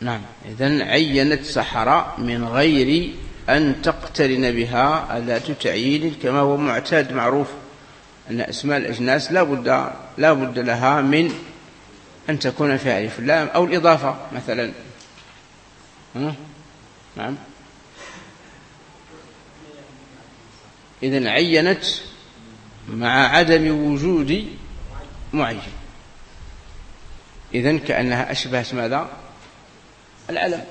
نعم. إذن عينت سحر من غير أن تقترن بها أداة تعيين، كما هو معتاد معروف أن أسماء الأجناس لا بد لها من أن تكون فيها ألف لام أو الإضافة مثلا. نعم. إذن عينت مع عدم وجود معين، إذن كأنها أشبهت ماذا؟ العلم.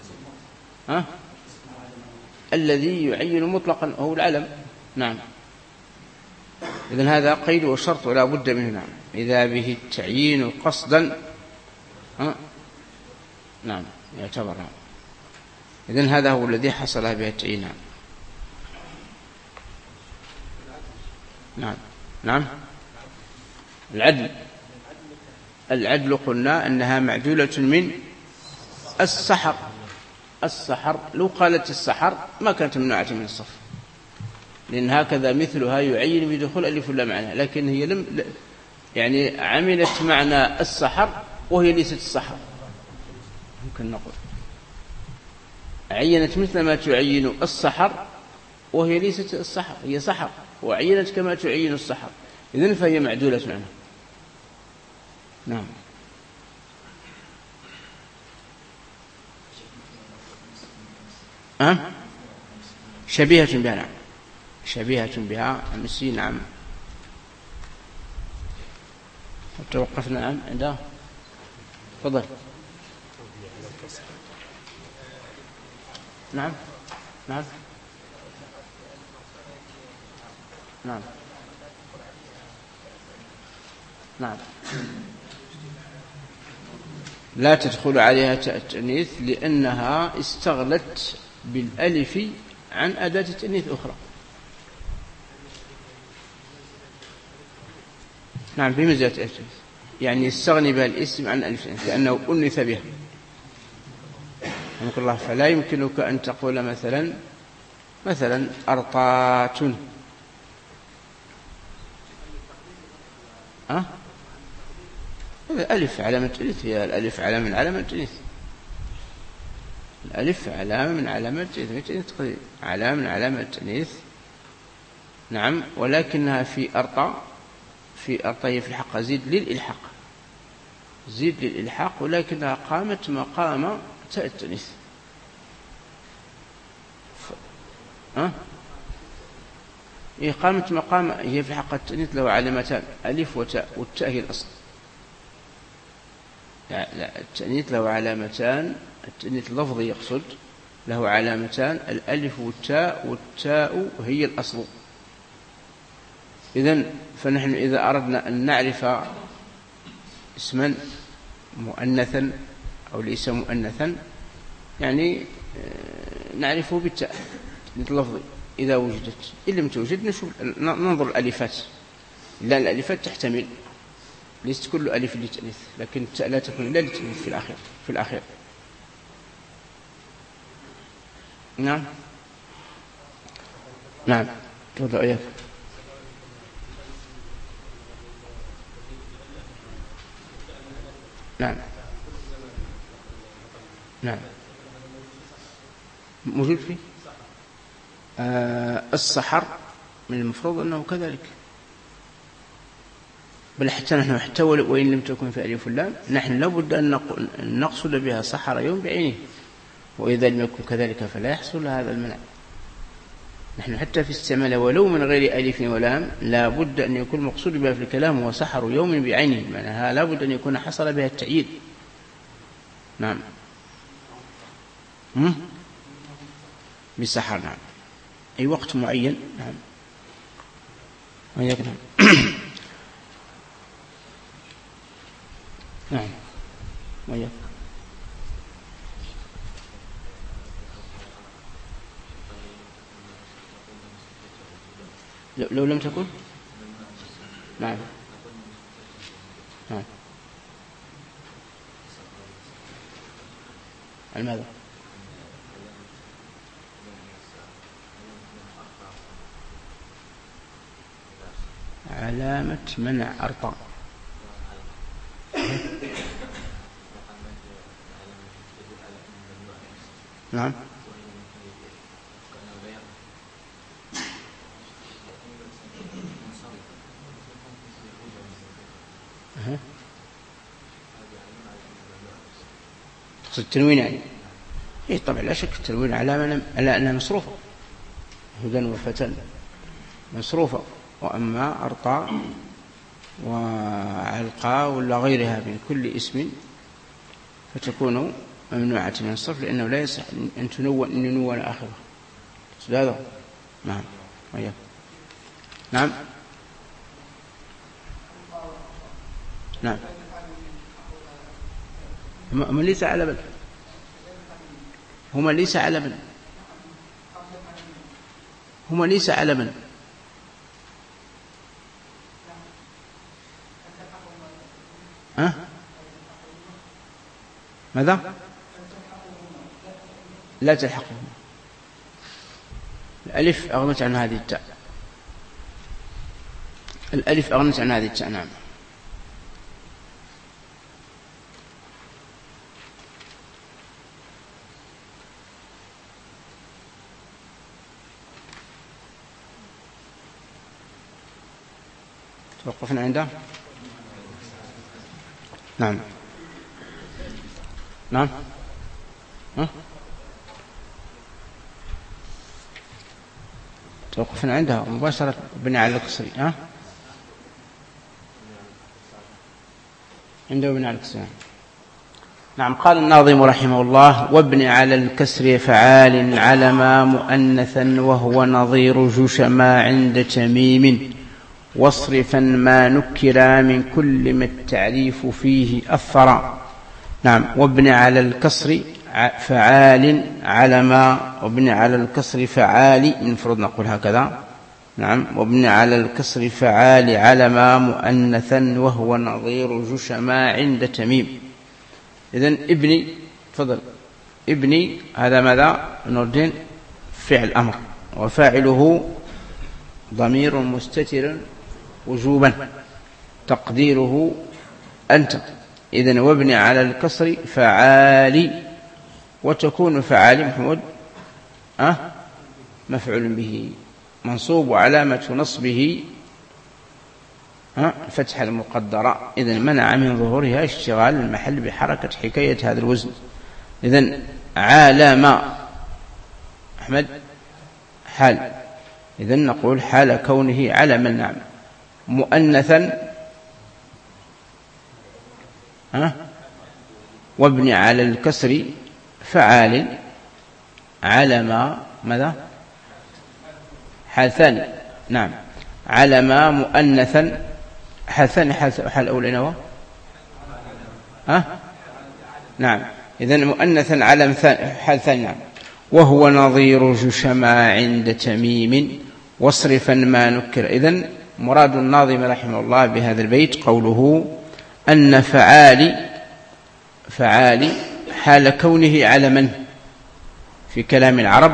الذي يعين مطلقا هو العلم. نعم. إذن هذا قيد وشرط ولا بد منه. نعم. إذا به التعيين قصدا نعم يعتبر. إذن هذا هو الذي حصل به التعيين. نعم. نعم. العدل قلنا أنها معدولة من السحر. لو قالت السحر ما كانت ممنوعة من الصرف، لأن هكذا مثلها يعين بدخول ألف لا معنى، لكن هي لم يعني عملت معنى السحر وهي ليست السحر. ممكن نقول عينت مثل ما تعين السحر وهي ليست السحر، هي سحر، وعينت كما تعين السحر، إذن فهي معدولة عنها. نعم. شبيهة بها. نعم. شبيهة بها أمسي. نعم. توقفنا. نعم. عندها. تفضل. نعم. نعم. نعم. نعم. لا تدخل عليها تاء التأنيث لأنها استغلت بالألف عن أداة تأنيث أخرى. نعم. بمزية التأنيث يعني يستغني بها الاسم عن ألف لأنه أنث بها. الله. فلا يمكنك أن تقول مثلا أرطات. الألف علامة التأنيث، هي الألف علامة من علامة التأنيث. الألف علامة من علامة التأنيث، علامة من علامة التأنيث. نعم. ولكنها في أرطى هي في الحق زيد للإلحاق، ولكنها قامت مقام تاء التأنيث. هي قامت مقام، هي في حق التأنيث له علامتان، ألف وتاء، والتاء هي الأصل. لا، التأنيث له علامتان، التأنيث اللفظي يقصد له علامتان، الألف والتاء هي الأصل. إذن فنحن إذا أردنا أن نعرف اسما مؤنثا أو ليس مؤنثا يعني نعرفه بالتاء اللفظي إذا وجدت. إن لم توجد ننظر الألفات، لأن الألفات تحتمل، ليست كل ألف للتأنيث، لكن التاء لا تكون إلا للتأنيث في الأخير. نعم. نعم. تفضل. إياك. نعم. نعم. موجود فيه السحر، من المفروض أنه كذلك، بل حتى وإن لم تكن في ألف اللام نحن لابد أن نقصد بها سحر يوم بعينه، وإذا لم يكن كذلك فلا يحصل هذا المنع. نحن حتى في استعمال ولو من غير ألف ولام لابد أن يكون مقصود بها في الكلام هو سحر يوم بعينه، معناها لابد أن يكون حصل بها التعيين. نعم. بالسحر. نعم. أي وقت معين. نعم. وياك. نعم. نعم. وياك. لو لم تكن. نعم. نعم. ماذا؟ علامة منع أرطى. نعم. تقصد التنوين يعني؟ إيه طبعا لا شك التنوين على أنها مصروفة، هدى وفتى مصروفة. وأما أرطى وعلقى ولا غيرها من كل اسم فتكون ممنوعة من الصرف، لأنه لا يصح أن ينون آخره. هذا نعم. وياك. نعم. نعم. هما ليس علما، هما ليس علما، هما ليس علما. ها؟ ماذا؟ لا تلحقهما. الألف أغنت عن هذه التاء، الألف أغنت عن هذه التاء. نعم. توقفنا عنده. نعم. نعم. ها؟ توقفنا عندها مباشرة بني على الكسري. ها؟ عنده بني على الكسري. نعم. قال الناظم رحمه الله: وابن على الكسر فعال علما مؤنثا وهو نظير جشما عند تميم، واصرفا ما نكرا من كل ما التعريف فيه أثرا. نعم. وابن على الكسر فعال علما، وابن على الكسر فعال، المفروض نقول هكذا. نعم. وابن على الكسر فعال علما مؤنثا وهو نظير جشما عند تميم. إذن ابني، تفضل. ابني هذا ماذا؟ نردين فعل أمر، وفاعله ضمير مستتر وجوبا تقديره أنت. إذن وابن على الكسر فعال، وتكون فعال محمود مفعول به منصوب، وعلامة نصبه فتح المقدرة. إذن منع من ظهورها اشتغال المحل بحركة حكاية هذا الوزن. إذن عالم أحمد حال، إذن نقول حال كونه علما. نعم. مؤنثا وابن على الكسر فعال علما ماذا؟ حال ثاني. نعم. علما مؤنثا حال ثاني، حال أول نوى. نعم. إذن مؤنثا علم حال ثاني. نعم. وهو نظير جشما عند تميم، واصرفا ما نكر. إذن مراد الناظم رحمه الله بهذا البيت قوله أن فعالي حال كونه علما في كلام العرب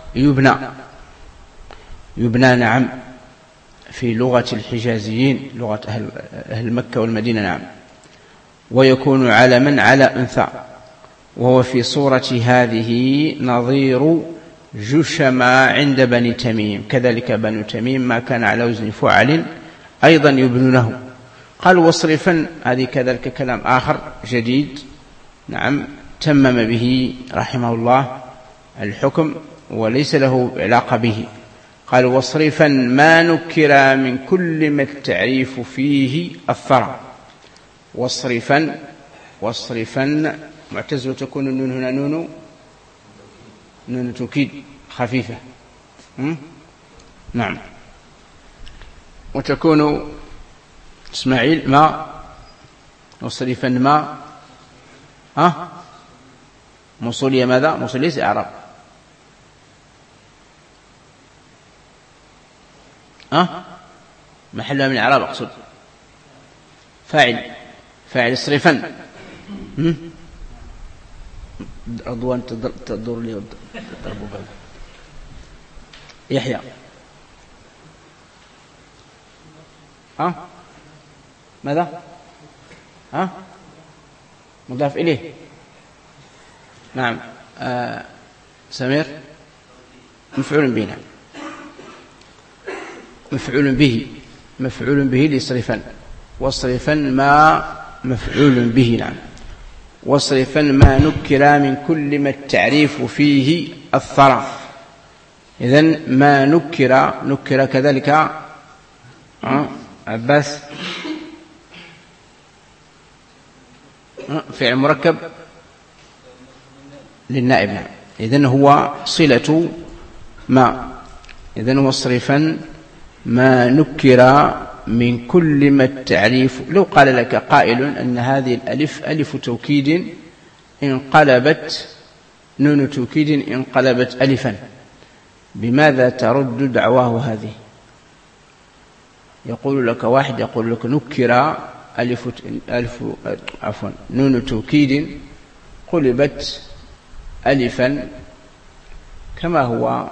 يبنى. نعم. في لغة الحجازيين، لغة أهل مكة والمدينة. نعم. ويكون علما على أنثى، وهو في صورة هذه نظير جشما عند بني تميم. كذلك بني تميم ما كان على وزن فعل أيضا يبنونه. قال واصرفا، هذه كذلك كلام آخر جديد. نعم. تمم به رحمه الله الحكم وليس له علاقة به. قال واصرفا ما نكر من كل ما التعريف فيه أثر. واصرفا معتز، وتكون النون هنا نون توكيد خفيفة. نعم. وتكون إسماعيل ما، واصرفا ما موصولية ماذا؟ موصولية إعراب. محلها من إعراب أقصد. فاعل اصرفا. رضوان تدور لي تضربوا بالي. يحيى ماذا؟ مضاف إليه. نعم. سمير مفعول به، نعم مفعول به ليصرفن، واصرفا ما مفعول به، نعم واصرفا ما نكر من كل ما التعريف فيه الثرى. إذن ما نكر كذلك عباس فعل مركب للنائب، نعم إذن هو صلة ما، إذن هو اصرفا ما نكر من كل ما التعريف. لو قال لك قائل أن هذه الألف ألف توكيد انقلبت نون توكيد انقلبت ألفا، بماذا ترد دعواه هذه؟ يقول لك واحد يقول لك نكر نون توكيد قلبت ألفا كما هو.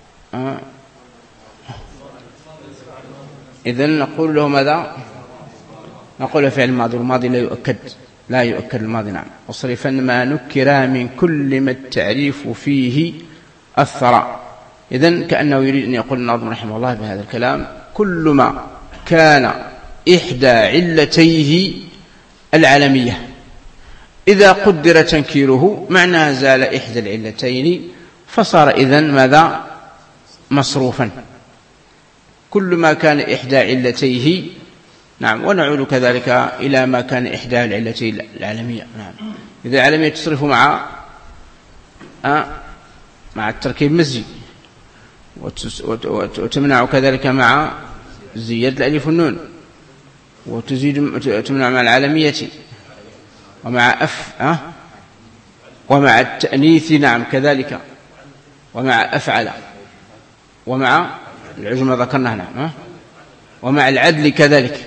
إذن نقول له ماذا؟ نقول فعل الماضي، والماضي لا يؤكد الماضي، نعم وصرفا ما نكر من كل ما التعريف فيه الثرى. إذن كأنه يريد أن يقول الناظم رحمه الله بهذا الكلام كل ما كان إحدى علتيه العالمية إذا قدر تنكيره معناها زال إحدى العلتين فصار إذن ماذا؟ مصروفا. كل ما كان إحدى علتيه، نعم ونعود كذلك إلى ما كان إحدى العلتين العالمية، نعم إذا العالمية تصرف مع التركيب المزجي، وتمنع كذلك مع زيادة الألف والنون، وتمنع مع العالمية ومع ومع التأنيث، نعم كذلك ومع أفعل ومع العجمة ذكرناها، نعم ومع العدل كذلك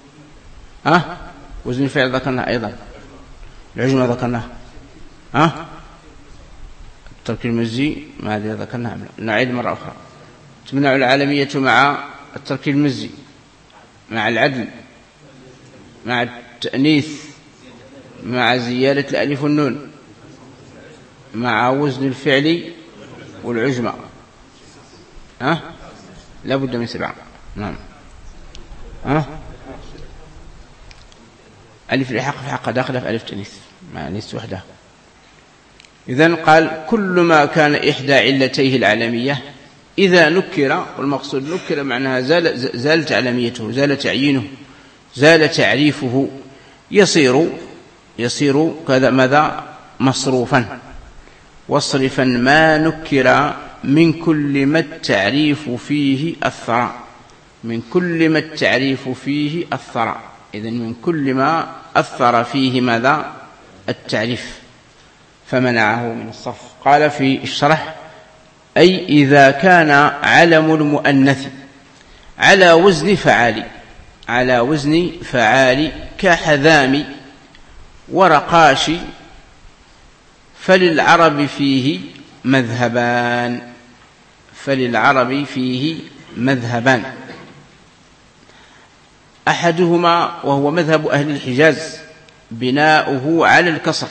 وزن الفعل ذكرناها أيضا، العجمة ذكرناها التركيب المزي ما هذه ذكرناها. نعيد مرة أخرى، تمنع العالمية مع التركيب المزي مع العدل مع التأنيث مع زيادة الألف والنون مع وزن الفعل والعجمة لا بد من 7، نعم ألف الحق في حق داخله في ألف تأنيث مع أنيث وحده. إذن قال كل ما كان إحدى علتيه العالمية إذا نكر، والمقصود نكر معناها زالت علميته، زال تعيينه، زال تعريفه، يصير كذا ماذا؟ مصروفا. واصرفا ما نكر من كل ما التعريف فيه الثرى، من كل ما التعريف فيه الثرى. إذن من كل ما أثر فيه ماذا؟ التعريف، فمنعه من الصرف. قال في الشرح أي إذا كان علم المؤنث على وزن فعال كحذام ورقاش فللعرب فيه مذهبان، أحدهما وهو مذهب أهل الحجاز بناؤه على الكسر،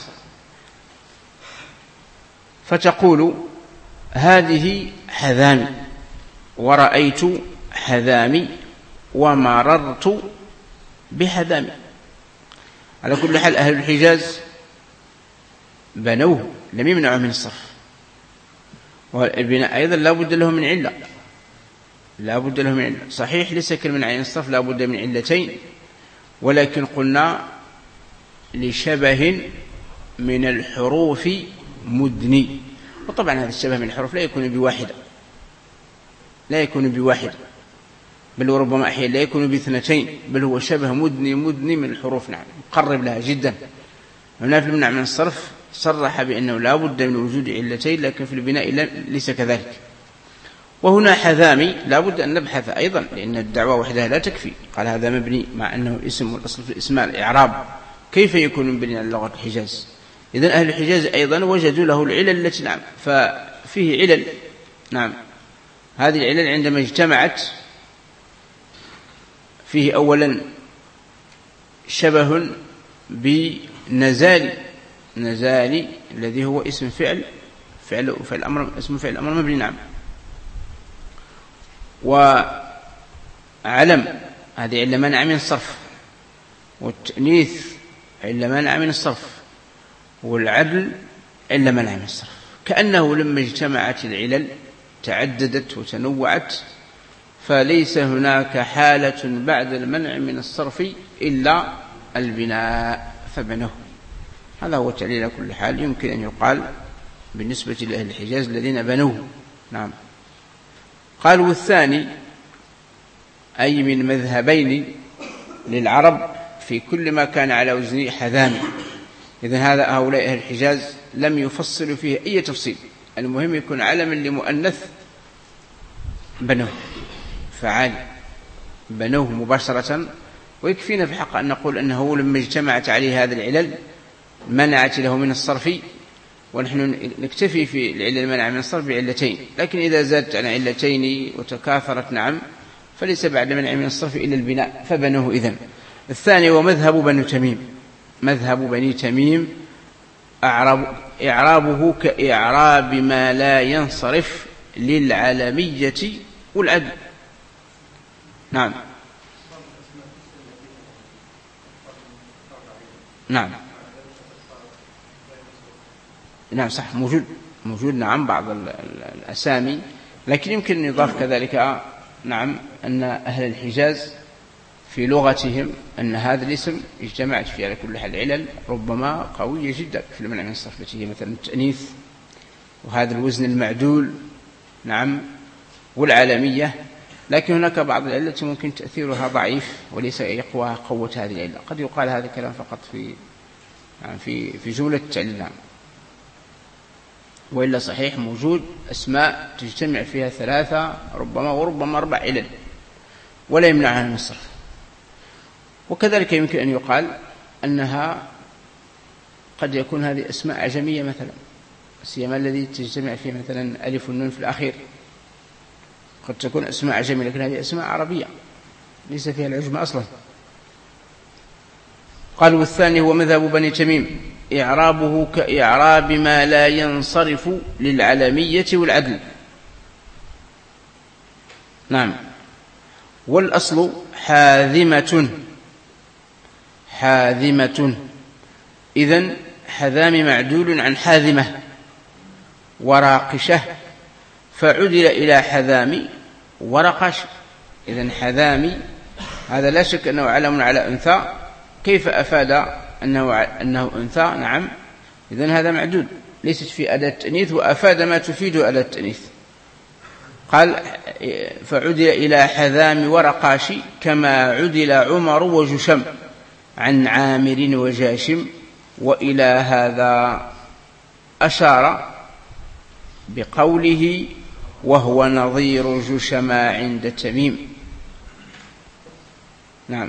فتقول هذه حذامي ورأيت حذامي ومررت بحذامي. على كل حال أهل الحجاز بنوه لم يمنعوا من الصرف، والبناء أيضا لا بد له من علة، صحيح ليس كالمنع عن الصرف لا بد من علتين، ولكن قلنا لشبه من الحروف مدني، وطبعا هذا الشبه من الحروف لا يكون بواحد بل وربما أحيانا لا يكون باثنتين، بل هو شبه مدني من الحروف، نعم مقرب لها جدا. هنا في المنع من الصرف صرح بأنه لا بد من وجود علتين، لكن في البناء ليس كذلك. وهنا حذامي لا بد أن نبحث أيضا، لأن الدعوة وحدها لا تكفي. قال هذا مبني مع أنه اسم، والأصل في الإسماء الإعراب، كيف يكون مبني على لغة الحجاز؟ إذن أهل الحجاز أيضا وجدوا له العلل التي، نعم ففيه علل، نعم هذه العلل عندما اجتمعت فيه أولا شبه بنزال الذي هو اسم فعل فعل الأمر اسم فعل الأمر مبني نعم. وعلم هذه علة منع من الصرف، والتأنيث علة منع من الصرف، والعدل علة منع من الصرف. كأنه لما اجتمعت العلل تعددت وتنوعت، فليس هناك حالة بعد المنع من الصرف إلا البناء فبنوه. هذا هو التعليل على كل حال. يمكن أن يقال بالنسبة لأهل الحجاز الذين بنوه نعم. قالوا والثاني أي من مذهبين للعرب في كل ما كان على وزن حذامي. إذن هؤلاء أهل الحجاز لم يفصلوا فيه أي تفصيل، المهم يكون علما لمؤنث بنوه فعالي بنوه مباشرة. ويكفينا في الحق أن نقول أنه لما اجتمعت عليه هذا العلل منعت له من الصرف، ونحن نكتفي في العلل المنع من الصرف بعلتين، لكن إذا زادت عن علتين وتكاثرت نعم فليس بعد منع من الصرف إلا البناء فبنوه. إذن الثاني ومذهب بني تميم، مذهب بني تميم إعرابه كإعراب ما لا ينصرف للعلمية والعدل نعم. نعم نعم صح موجود نعم بعض الأسامي، لكن يمكن أن يضاف كذلك نعم أن أهل الحجاز في لغتهم أن هذا الاسم اجتمعت فيه على كل حال علل ربما قوية جدا في المنع من الصرف، التي هي مثلا التأنيث وهذا الوزن المعدول نعم والعالمية. لكن هناك بعض العلة ممكن تأثيرها ضعيف وليس يقوى قوة هذه العلة. قد يقال هذا الكلام فقط في جملة التعليل نعم. وإلا صحيح موجود أسماء تجتمع فيها 3 وربما 4 علل ولا يمنعها من الصرف. وكذلك يمكن أن يقال أنها قد يكون هذه أسماء عجمية مثلا، سيما الذي تجتمع فيه مثلا ألف والنون في الأخير، قد تكون أسماء عجمية لكن هذه أسماء عربية ليس فيها العجمة أصلا. قالوا والثاني هو مذهب بني تميم إعرابه كإعراب ما لا ينصرف للعلمية والعدل نعم. والأصل حاذمة إذن حذام معدول عن حاذمة وراقشة فعدل إلى حذام ورقش. إذن حذامي هذا لا شك أنه علم على أنثى، كيف أفاد أنه أنثى نعم. إذن هذا معدود ليست في أداة التأنيث وأفاد ما تفيد أداة التأنيث. قال فعدل إلى حذام ورقاش كما عدل عمر وجشم عن عامر وجاشم. وإلى هذا أشار بقوله وهو نظير جشما عند تميم نعم.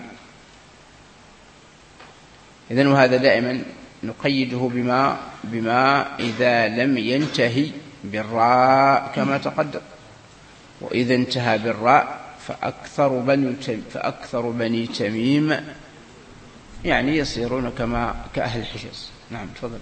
إذن وهذا دائما نقيده بما إذا لم ينتهي بالراء كما تقدم، وإذا انتهى بالراء فأكثر بني تميم يعني يصيرون كأهل الحجاز نعم. تفضل.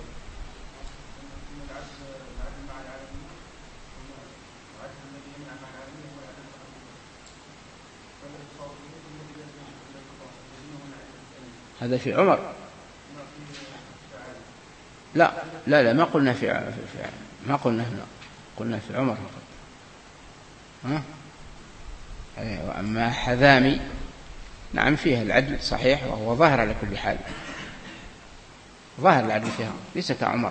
هذا في عمر لا ما قلنا في ما قلنا في عمر فقط. أما حذامي نعم فيها العدل صحيح وهو ظاهر على كل حال، ظاهر العدل فيها ليس كعمر.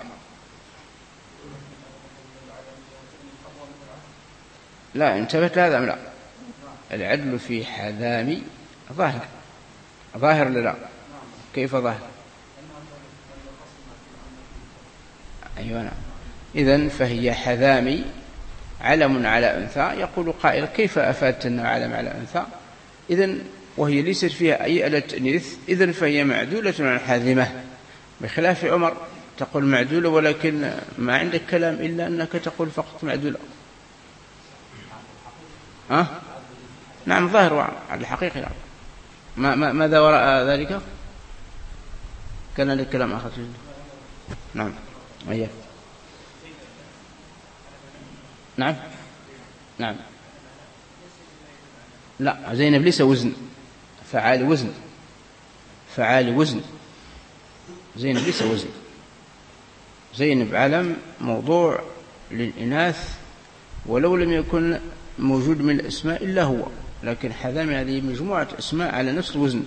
لا انتبهت هذا لا، العدل في حذامي ظاهر لا. كيف ظاهر؟ أيوة نعم. إذن فهي حذامي علم على أنثى. يقول قائل كيف أفادت أنه علم على أنثى؟ إذن وهي ليست فيها أي آلة تأنيث، إذن فهي معدولة عن حاذمة، بخلاف عمر تقول معدولة ولكن ما عندك كلام إلا أنك تقول فقط معدولة. نعم ظاهر على الحقيقة نعم. ماذا وراء ذلك؟ كان لك كلام آخر. نعم أيه. نعم نعم. لا، زينب ليس وزن، فعال وزن، فعال وزن، زينب ليس وزن. زينب علم موضوع للإناث، ولو لم يكن موجود من الأسماء إلا هو، لكن حذامي هذه مجموعة أسماء على نفس الوزن.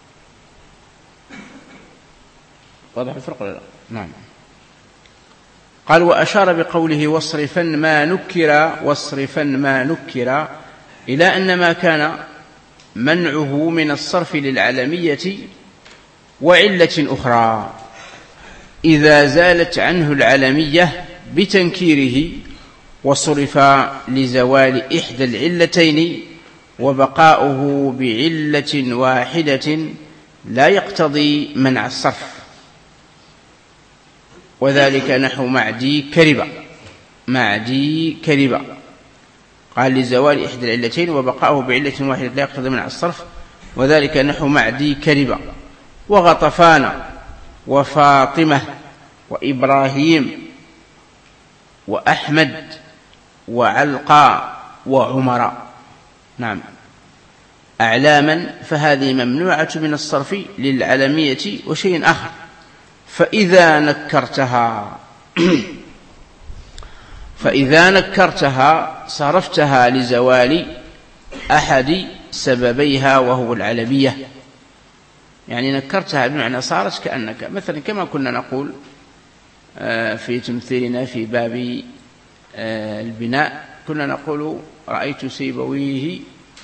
واضح الفرق ولا لا؟ نعم. قال وأشار بقوله واصرفا ما نكر إلى أن ما كان منعه من الصرف للعلمية وعلة أخرى إذا زالت عنه العلمية بتنكيره وصرف لزوال إحدى العلتين وبقاؤه بعلة واحدة لا يقتضي منع الصرف، وذلك نحو معدي كربة. قال لزوال إحدى العلتين وبقاؤه بعلة واحدة لا يقتضي منع الصرف، وذلك نحو معدي كربة وغطفان وفاطمة وإبراهيم وأحمد وعلقى وعمر. نعم. أعلاما فهذه ممنوعة من الصرف للعلمية وشيء آخر، فإذا نكرتها صرفتها لزوال أحد سببيها وهو العلمية. يعني نكرتها بمعنى صارت كأنك مثلا، كما كنا نقول في تمثيلنا في باب البناء، كنا نقول رأيت سيبويه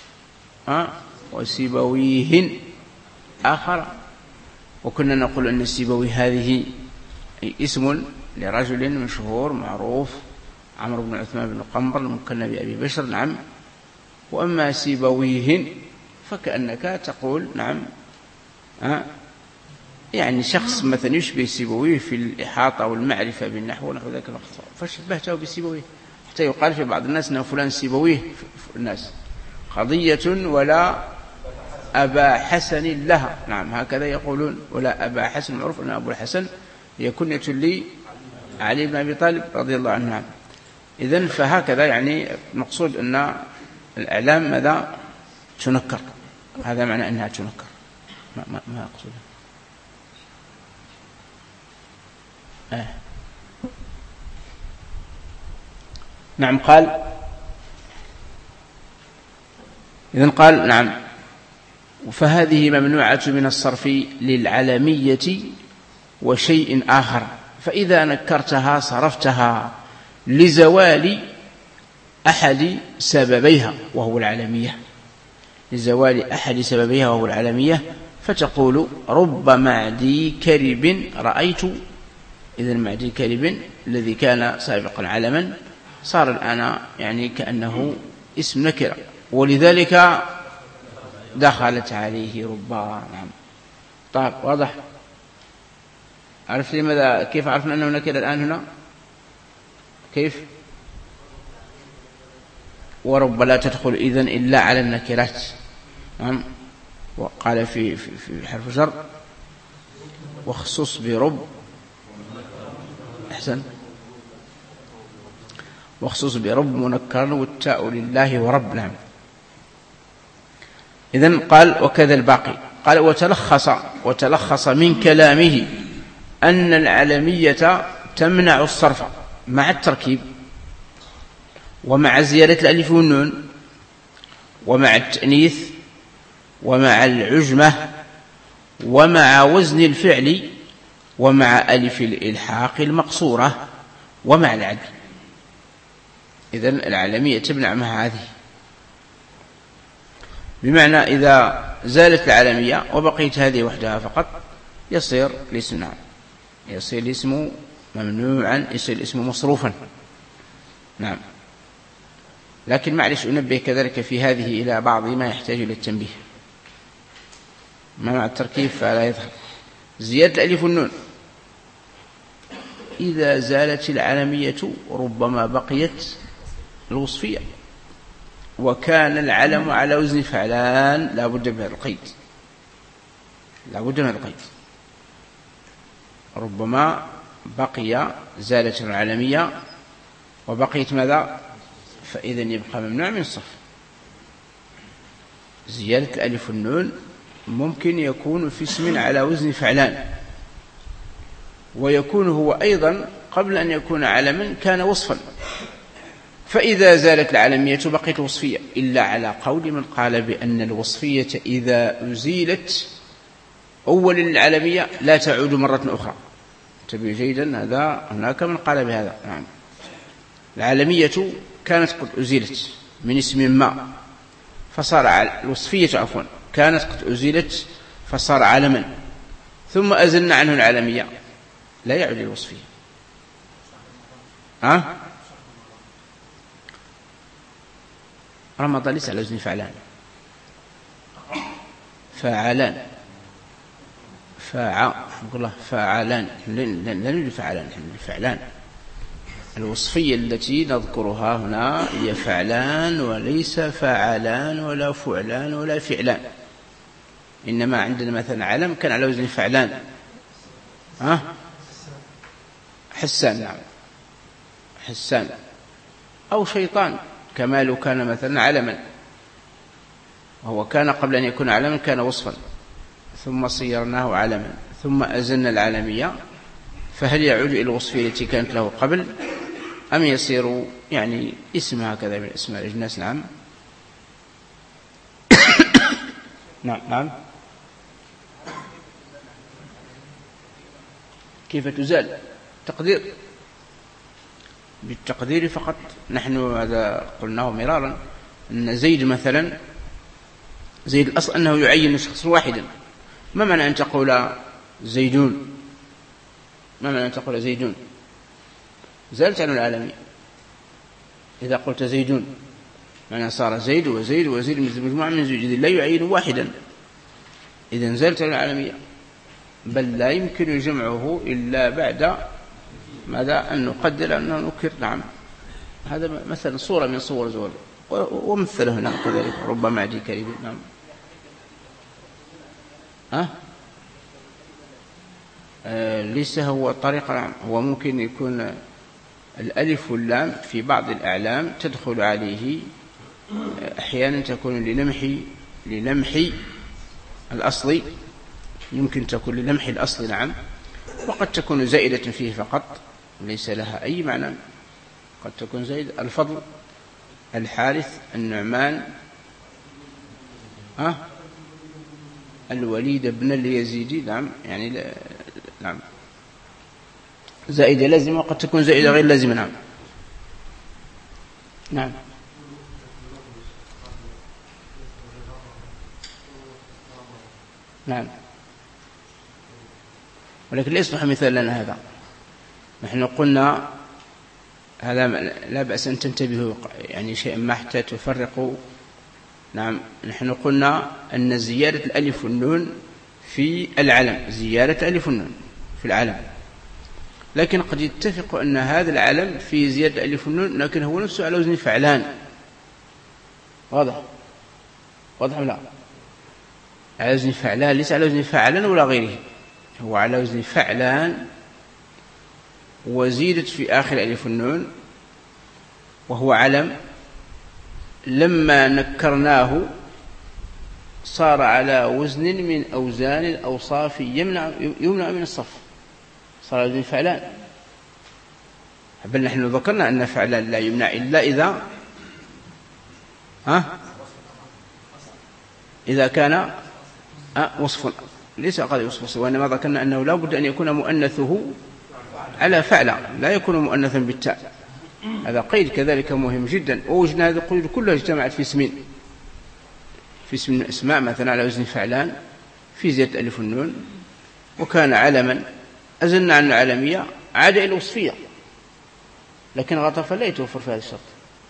وسيبويهن آخر، وكنا نقول أن السيبوي هذه اسم لرجل مشهور معروف عمرو بن عثمان بن قنبر المكنى بأبي بشر. نعم. وأما سيبويهن فكأنك تقول نعم يعني شخص مثلا يشبه سيبويه في الإحاطة والمعرفة بالنحو ونحو ذلك الاختصار، فشبهته بسيبويه حتى يقال في بعض الناس أنه فلان سيبويه الناس قضية ولا أبا حسن لها. نعم، هكذا يقولون، ولا أبا حسن، معروف أن أبو الحسن هي كنية لي علي بن أبي طالب رضي الله عنه. نعم. إذن فهكذا يعني المقصود أن الأعلام ماذا تنكر، هذا معنى أنها تنكر، ما أقصد. نعم. قال إذن قال نعم فهذه ممنوعة من الصرف للعلمية وشيء آخر، فإذا نكرتها صرفتها لزوال أحد سببيها وهو العلمية، لزوال أحد سببيها وهو العلمية، فتقول رب معدي كرب رأيت. إذن معدي كرب الذي كان سابقا علما صار الآن يعني كأنه اسم نكرة، ولذلك دخلت عليه ربا. نعم. طيب، واضح. عرفت لماذا كيف عرفنا أنه نكرة الآن هنا؟ كيف؟ ورب لا تدخل إذن إلا على النكرات. نعم. وقال في حرف جر واخصص برب، أحسن، واخصص برب منكرا والتاء لله ورب. نعم. إذن قال وكذا الباقي. قال وتلخص من كلامه أن العلمية تمنع الصرف مع التركيب ومع زيادة الألف والنون ومع التأنيث ومع العجمة ومع وزن الفعل ومع ألف الإلحاق المقصورة ومع العدل. إذن العلمية تمنع مع هذه، بمعنى إذا زالت العلمية وبقيت هذه وحدها فقط يصير الاسم نعم، يصير الاسم ممنوعا، يصير الاسم مصروفا. نعم. لكن معلش أنبه كذلك في هذه إلى بعض ما يحتاج إلى التنبيه. مع التركيب فلا يظهر زيادة الألف والنون. إذا زالت العلمية ربما بقيت الوصفية، وكان العلم على وزن فعلان لا بد من القيد، لا بد من القيد. ربما بقي زالت العلمية وبقيت ماذا؟ فإذا يبقى ممنوع من الصرف. زيادة الألف والنون ممكن يكون في اسم على وزن فعلان، ويكون هو أيضا قبل أن يكون علما كان وصفا، فإذا زالت العلمية بقيت الوصفية، إلا على قول من قال بأن الوصفية إذا أزيلت أول العلمية لا تعود مرة أخرى. انتبه جيدا، هذا هناك من قال بهذا. نعم، العلمية كانت قد أزيلت من اسم ما فصار الوصفية عفوا كانت قد أزيلت فصار علما، ثم أزلنا عنه العلمية، لا يعود الوصفية. رمضان ليس على وزن فعلان، فعلان فعلان، لا نريد فعلان، فعلان. الوصفية التي نذكرها هنا هي فعلان، وليس فعلان ولا فعلان ولا فعلان. إنما عندنا مثلا علم كان على وزن فعلان، حسان. نعم، حسان. أو شيطان، كما لو كان مثلا علما، وهو كان قبل أن يكون علما كان وصفا، ثم صيرناه علما، ثم أزلنا العالمية، فهل يعود إلى الوصفية التي كانت له قبل، أم يصير يعني اسم هكذا من اسماء الأجناس؟ نعم. نعم. كيف تزال؟ تقدير، بالتقدير فقط. نحن هذا قلناه مرارا، أن زيد مثلا، زيد الأصل أنه يعين شخص واحدا. ما معنى أن تقول زيدون؟ ما معنى أن تقول زيدون؟ زالت عن العالمية. إذا قلت زيدون معنى صار زيد وزيد وزيد مثل مجموعة من زيد، لا يعين واحدا، إذن زالت عن العالمية. بل لا يمكن جمعه إلا بعد ماذا؟ أن نقدر أنه نكر. نعم، هذا مثلا صورة من صور زوال، ومثل هنا كذلك ربما دي كريم. نعم. ليس هو طريقة. نعم، هو ممكن يكون الألف واللام في بعض الأعلام تدخل عليه، أحيانا تكون للمح الأصل، يمكن تكون للمح الأصل. نعم، وقد تكون زائدة فيه فقط ليس لها أي معنى. قد تكون زائد. الفضل، الحارث، النعمان، الوليد بن اليزيدي. نعم، يعني نعم، زائدة لازمة، وقد تكون زائدة غير لازمة. نعم. نعم. نعم، ولكن لا يصبح مثال لنا هذا. نحن قلنا هذا لا بأس أن تنتبهوا يعني شيئا ما حتى تفرقوا. نعم، نحن قلنا أن زيادة الألف والنون في العلم، زيادة الألف والنون في العلم، لكن قد يتفق أن هذا العلم في زيادة الألف والنون لكن هو نفسه على وزن فعلان. واضح أم لا؟ على وزن فعلان، ليس على وزن فعلان ولا غيره، هو على وزن فعلان، وزيدت في آخر ألف النون، وهو علم. لما نكرناه صار على وزن من أوزان الأوصاف يمنع من الصرف، صار على وزن فعلان. بل نحن ذكرنا أن فعلان لا يمنع إلا إذا كان وصف، ليس قد يوصف، وإنما ذكرنا أنه لا بد أن يكون مؤنثه على فعل، لا يكون مؤنثا بالتاء. هذا قيد كذلك مهم جدا. ووجدنا هذه القيود كلها اجتمعت في اسم من الأسماء، مثلا على وزن فعلان في زيادة ألف النون، وكان علما، أزلنا عن العالمية، عاد إلى الوصفية. لكن غطفان لا يتوفر في هذا الشرط.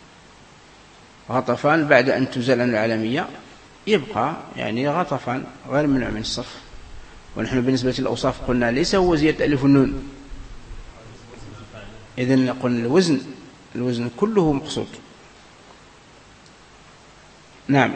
غطفان بعد أن تزال عن العالمية يبقى يعني غطفان غير منع من الصرف. ونحن بالنسبة للأوصاف قلنا ليس هو زيادة ألف النون، إذن قلنا الوزن كله مقصود. نعم.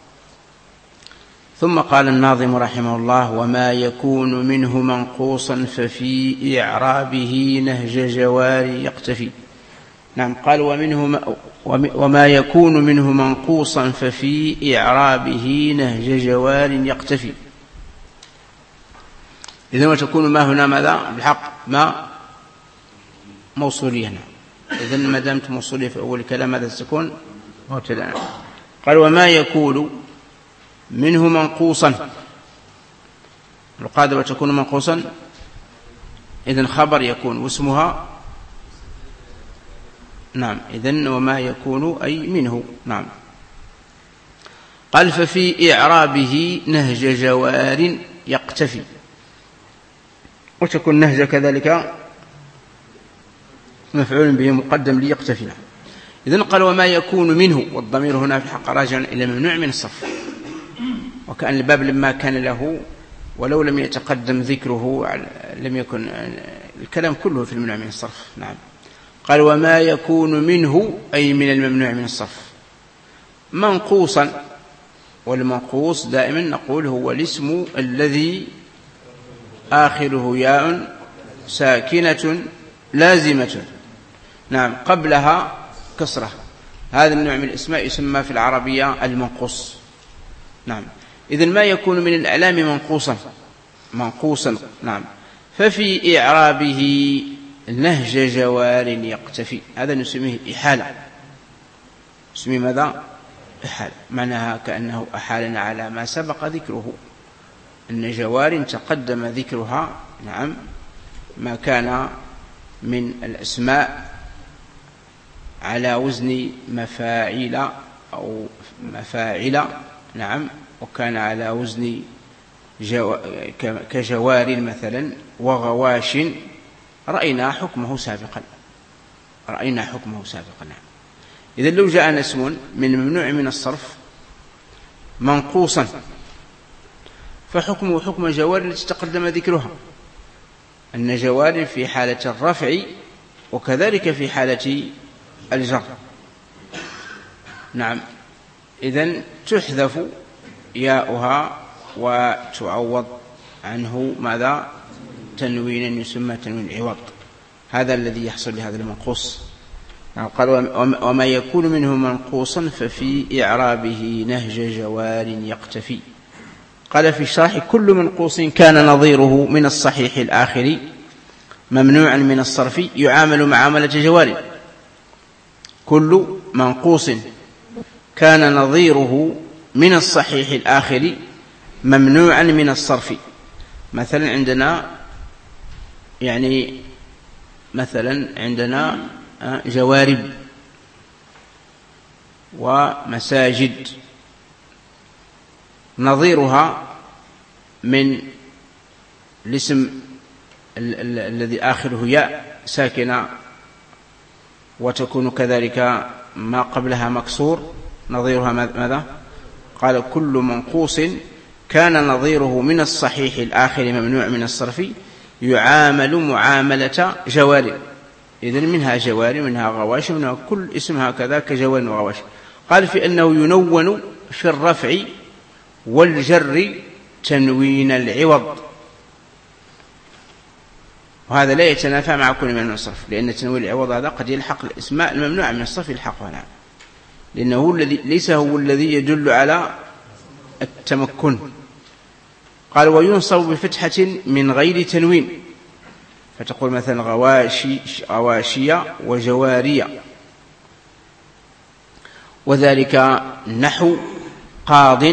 ثم قال الناظم رحمه الله: وما يكون منه منقوصا ففي إعرابه نهج جواري يقتفي. نعم. قال وما يكون منه منقوصا ففي إعرابه نهج جوار يقتفي. إذن وتكون ما هنا ماذا بالحق؟ ما موصولية. إذن ما دامت موصولية في أول الكلام ماذا ستكون؟ مبتدأ. قال وما يكون منه منقوصا، القاعدة وتكون منقوصا إذن خبر يكون واسمها نعم. إذن وما يكون أي منه. نعم. قال ففي إعرابه نهج جوار يقتفي، وتكون نهج كذلك مفعول به مقدم ليقتفي. إذن قال وما يكون منه، والضمير هنا في الحق راجع إلى ممنوع من الصرف، وكأن الباب لما كان له ولو لم يتقدم ذكره لم يكن الكلام كله في الممنوع من الصرف. نعم. قال وما يكون منه أي من الممنوع من الصرف منقوصا، والمنقوص دائما نقول هو الاسم الذي آخره ياء ساكنة لازمة نعم قبلها كسرة. هذا النوع من الاسماء يسمى في العربية المنقوص. نعم. إذن ما يكون من الأعلام منقوصا نعم. ففي إعرابه نهج جوار يقتفي، هذا نسميه إحالة. نسميه ماذا؟ إحالة، معناها كأنه أحالنا على ما سبق ذكره، أن جوار تقدم ذكرها نعم ما كان من الأسماء على وزن مفاعل أو مفاعل نعم، وكان على وزن كجوار مثلا وغواش رأينا حكمه سابقا نعم. إذا لو جاء اسم من ممنوع من الصرف منقوصا فحكمه حكم جوار التي تقدم ذكرها، أن جوار في حالة الرفع وكذلك في حالة الجر نعم. إذن تحذف ياؤها وتعوض عنه ماذا؟ تنوينا يسمى تنوين عوض. هذا الذي يحصل لهذا المنقوص. قال وما يكون منه منقوصا ففي إعرابه نهج جوار يقتفي. قال في الشرح كل منقوص كان نظيره من الصحيح الآخر ممنوعا من الصرف يعامل معاملة جوار. كل منقوص كان نظيره من الصحيح الآخر ممنوعا من الصرف. مثلا عندنا جوارب ومساجد، نظيرها من الاسم الذي آخره ياء ساكنة وتكون كذلك ما قبلها مكسور، نظيرها ماذا؟ قال كل منقوص كان نظيره من الصحيح الآخر ممنوع من الصرف يعامل معاملة جوار. إذن منها جوار منها غواش منها كل اسم هكذا كجوار وغواش. قال في أنه ينون في الرفع والجر تنوين العوض، وهذا لا يتنافى مع كل من الصرف، لأن تنوين العوض هذا قد يلحق الاسماء الممنوع من الصرف يلحقها نعم، لأنه ليس هو الذي يدل على التمكن. قال وينصب بفتحة من غير تنوين، فتقول مثلا غواشية وجوارية، وذلك نحو قاض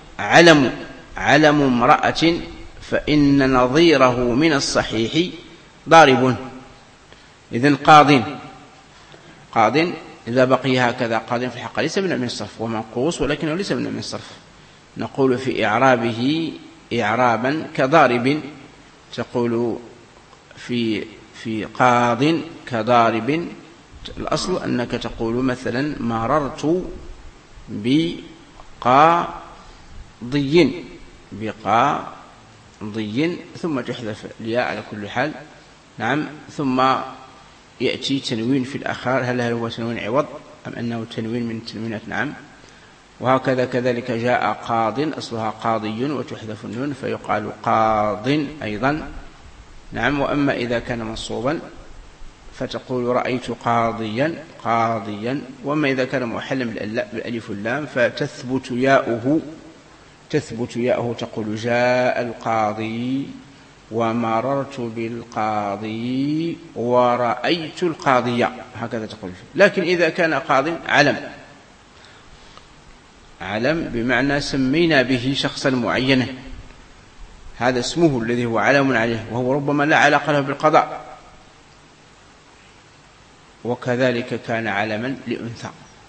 علم امرأة فإن نظيره من الصحيح ضارب. إذن قاض إذا بقي هكذا قاض في الحق ليس من الصرف، ومنقوص ولكنه ليس من الصرف. نقول في إعرابه إعرابا كضارب، تقول في قاض كضارب. الأصل أنك تقول مثلا مررت بقاضي ثم تحذف الياء على كل حال نعم، ثم يأتي تنوين في الآخر. هل هو تنوين عوض أم أنه تنوين من التنوينات؟ نعم. وهكذا كذلك جاء قاض أصلها قاضي وتحذف النون فيقال قاض أيضا نعم. وأما إذا كان منصوبا فتقول رأيت قاضيا قاضيا. وما إذا كان محلا بالألف واللام فتثبت ياؤه، تثبت ياؤه، تقول جاء القاضي ومررت بالقاضي ورأيت القاضية، هكذا تقول. لكن إذا كان قاض علم، علم بمعنى سمينا به شخصا معينا، هذا اسمه الذي هو علم عليه، وهو ربما لا علاقة له بالقضاء، وكذلك كان علما لأنثى.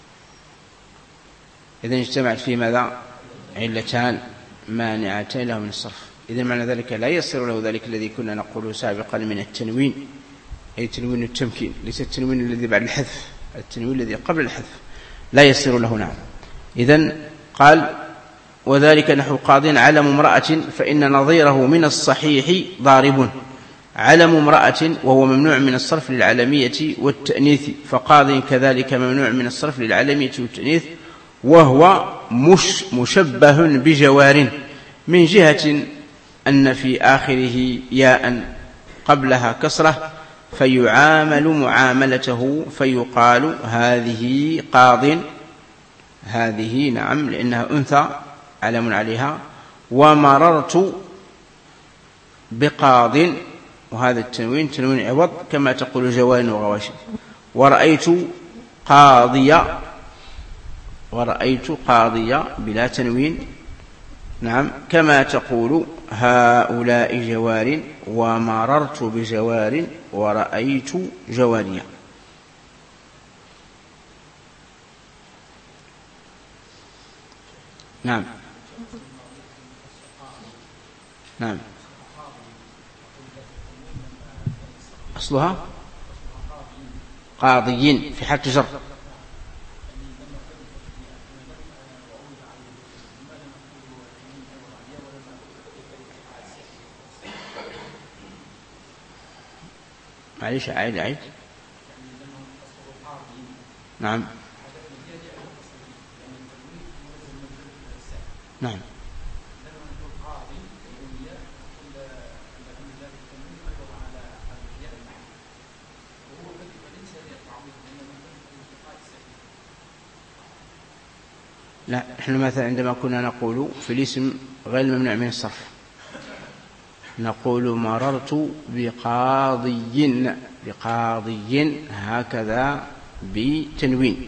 إذن اجتمعت في ماذا؟ علتان مانعتين له من الصرف. إذن معنى ذلك لا يصير له ذلك الذي كنا نقوله سابقا من التنوين، أي تنوين التمكين، ليس التنوين الذي بعد الحذف، التنوين الذي قبل الحذف لا يصير له. نعم. إذن قال وذلك نحو قاض علم امرأة فإن نظيره من الصحيح ضارب. علم امرأة وهو ممنوع من الصرف للعلمية والتأنيث، فقاض كذلك ممنوع من الصرف للعلمية والتأنيث، وهو مشبه بجوار من جهة أن في آخره ياء قبلها كسرة فيعامل معاملته، فيقال هذه قاض، هذه نعم لأنها أنثى علم عليها، ومررت بقاض، وهذا التنوين تنوين عوض كما تقول جوار وغواشي. ورأيت قاضية، ورأيت قاضية بلا تنوين، نعم كما تقول هؤلاء جوار ومررت بجوار ورأيت جواريا. نعم نعم أصلها قاضيين في حالة جر. معليش عيد. نعم نعم لا، نحن مثلا عندما كنا نقول في الاسم غير ممنوع من الصرف نقول مررت بقاضي، بقاضي هكذا بتنوين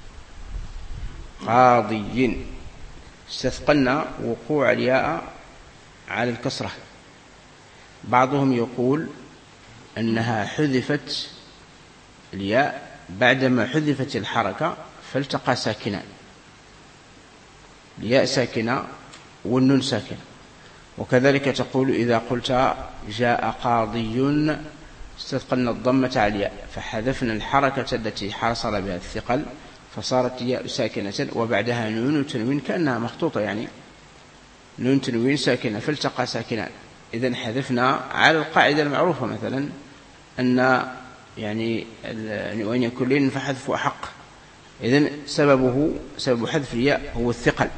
قاضي، استثقلنا وقوع الياء على الكسرة. بعضهم يقول أنها حذفت الياء بعدما حذفت الحركة فالتقى ساكنان، الياء ساكنة والنون ساكنة. وكذلك تقول إذا قلت جاء قاضي استثقلنا الضمة على الياء فحذفنا الحركة التي حصل بها الثقل فصارت الياء ساكنة وبعدها نون تنوين كأنها مخطوطة، يعني نون تنوين ساكنة فالتقى ساكنان. إذن حذفنا على القاعدة المعروفة مثلا أن يعني وإن يكون لين فحذف أحق، إذن سبب حذف الياء هو الثقل.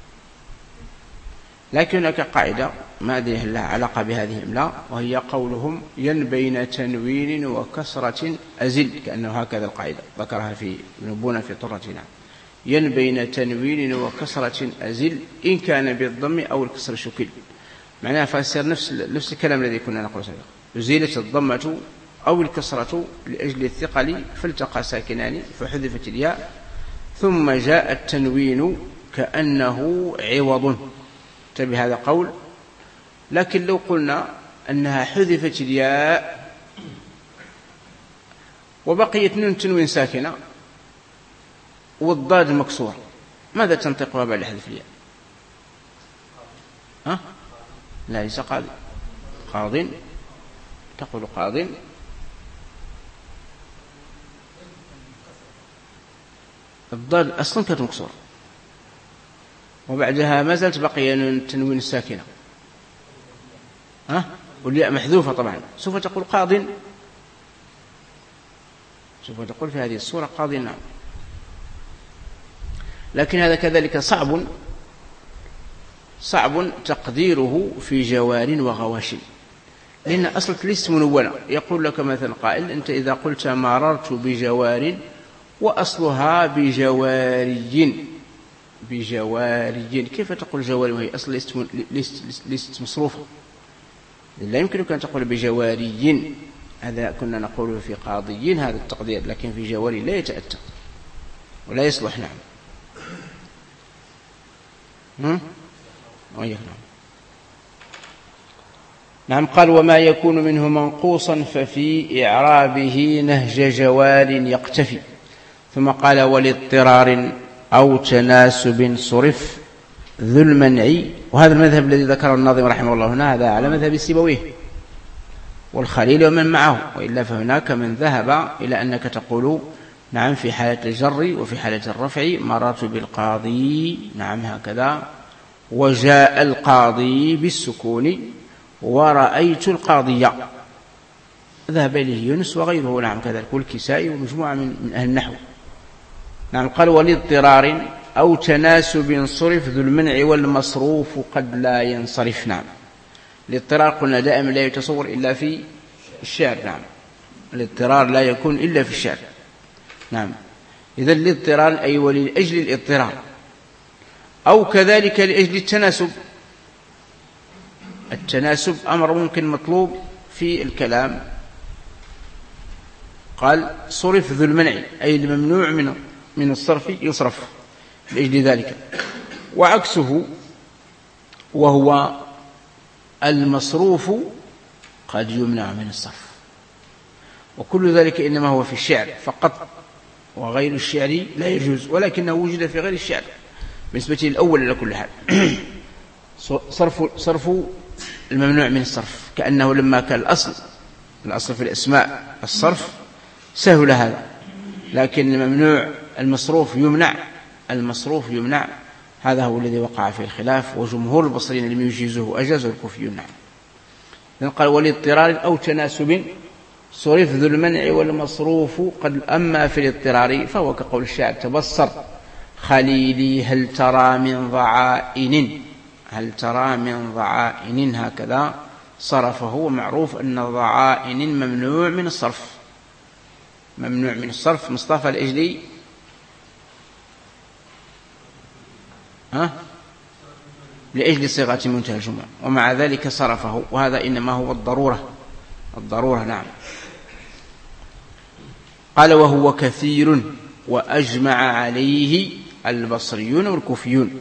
لكن هناك قاعدة ما أدري هل لها علاقة بهذه أم لا، وهي قولهم ين بين تنوين وكسرة أزل، كأنه هكذا القاعدة ذكرها في نبونا في طرتنا، ين بين تنوين وكسرة أزل إن كان بالضم أو الكسر شكل. معناها فسر نفس الكلام الذي كنا نقول سابقا، أزيلت الضمة أو الكسرة لأجل الثقل فالتقى ساكنان فحذفت الياء ثم جاء التنوين كأنه عوض. تبي هذا قول. لكن لو قلنا أنها حذفت الياء وبقيت نون تنوين ساكنة والضاد مكسورة، ماذا تنطقها بعد حذف الياء؟ لا ليس قاضي، قاض تقول قاض، الضاد أصلا كانت مكسورة وبعدها ما زالت بقي التنوين الساكنة والياء محذوفة. طبعا سوف تقول قاض، سوف تقول في هذه الصورة قاض. نعم. لكن هذا كذلك صعب تقديره في جوار وغواشي، لأن أصلك ليست منونة. يقول لك مثلا قائل: أنت إذا قلت مررت بجوار وأصلها بجواري، بجواري، كيف تقول جواري وهي أصل ليست مصروفة؟ لا يمكنك أن تقول بجواري، هذا كنا نقوله في قاضيين هذا التقدير، لكن في جواري لا يتأتى ولا يصلح. نعم. نعم. قال: وما يكون منه منقوصا ففي إعرابه نهج جوار يقتفي. ثم قال: ولاضطرار أو تناسب صرف ذو المنع. وهذا المذهب الذي ذكره الناظم رحمه الله هنا هذا على مذهب سيبويه والخليل ومن معه، وإلا فهناك من ذهب إلى أنك تقول نعم في حالة الجر وفي حالة الرفع: مررت بالقاضي، نعم هكذا، وجاء القاضي بالسكون، ورأيت القاضية. ذهب إليه يونس وغيره، نعم كذلك والكسائي ومجموعة من أهل النحو. نعم. قال: ولاضطرار أو تناسب صرف ذو المنع والمصروف قد لا ينصرف. نعم. الاضطرار قلنا دائما لا يتصور إلا في الشعر. نعم. الاضطرار لا يكون إلا في الشعر. نعم. إذا الاضطرار أي ولأجل الاضطرار، أو كذلك لأجل التناسب. التناسب أمر ممكن مطلوب في الكلام. قال: صرف ذو المنع أي الممنوع من الصرف يصرف لأجل ذلك. وعكسه وهو المصروف قد يمنع من الصرف. وكل ذلك إنما هو في الشعر فقط، وغير الشعر لا يجوز، ولكنه وجد في غير الشعر بالنسبة للأول على كل حال. صرف الممنوع من الصرف، كأنه لما كان الأصل في الأسماء الصرف سهل هذا، لكن الممنوع المصروف يمنع. هذا هو الذي وقع فيه الخلاف، وجمهور البصريين لم يجيزوه أجازه الكوفيون. نعم. قال: ولاضطرار أو تناسب صرف ذو المنع والمصروف قد. أما في الاضطرار فهو كقول الشاعر: تبصر خليلي هل ترى من ضعائن، هكذا صرفه. ومعروف أن الضعائن ممنوع من الصرف، مصطفى لأجل لأجل صيغة منتهى الجموع، ومع ذلك صرفه، وهذا إنما هو الضرورة. نعم. قال: وهو كثير وأجمع عليه البصريون والكوفيون.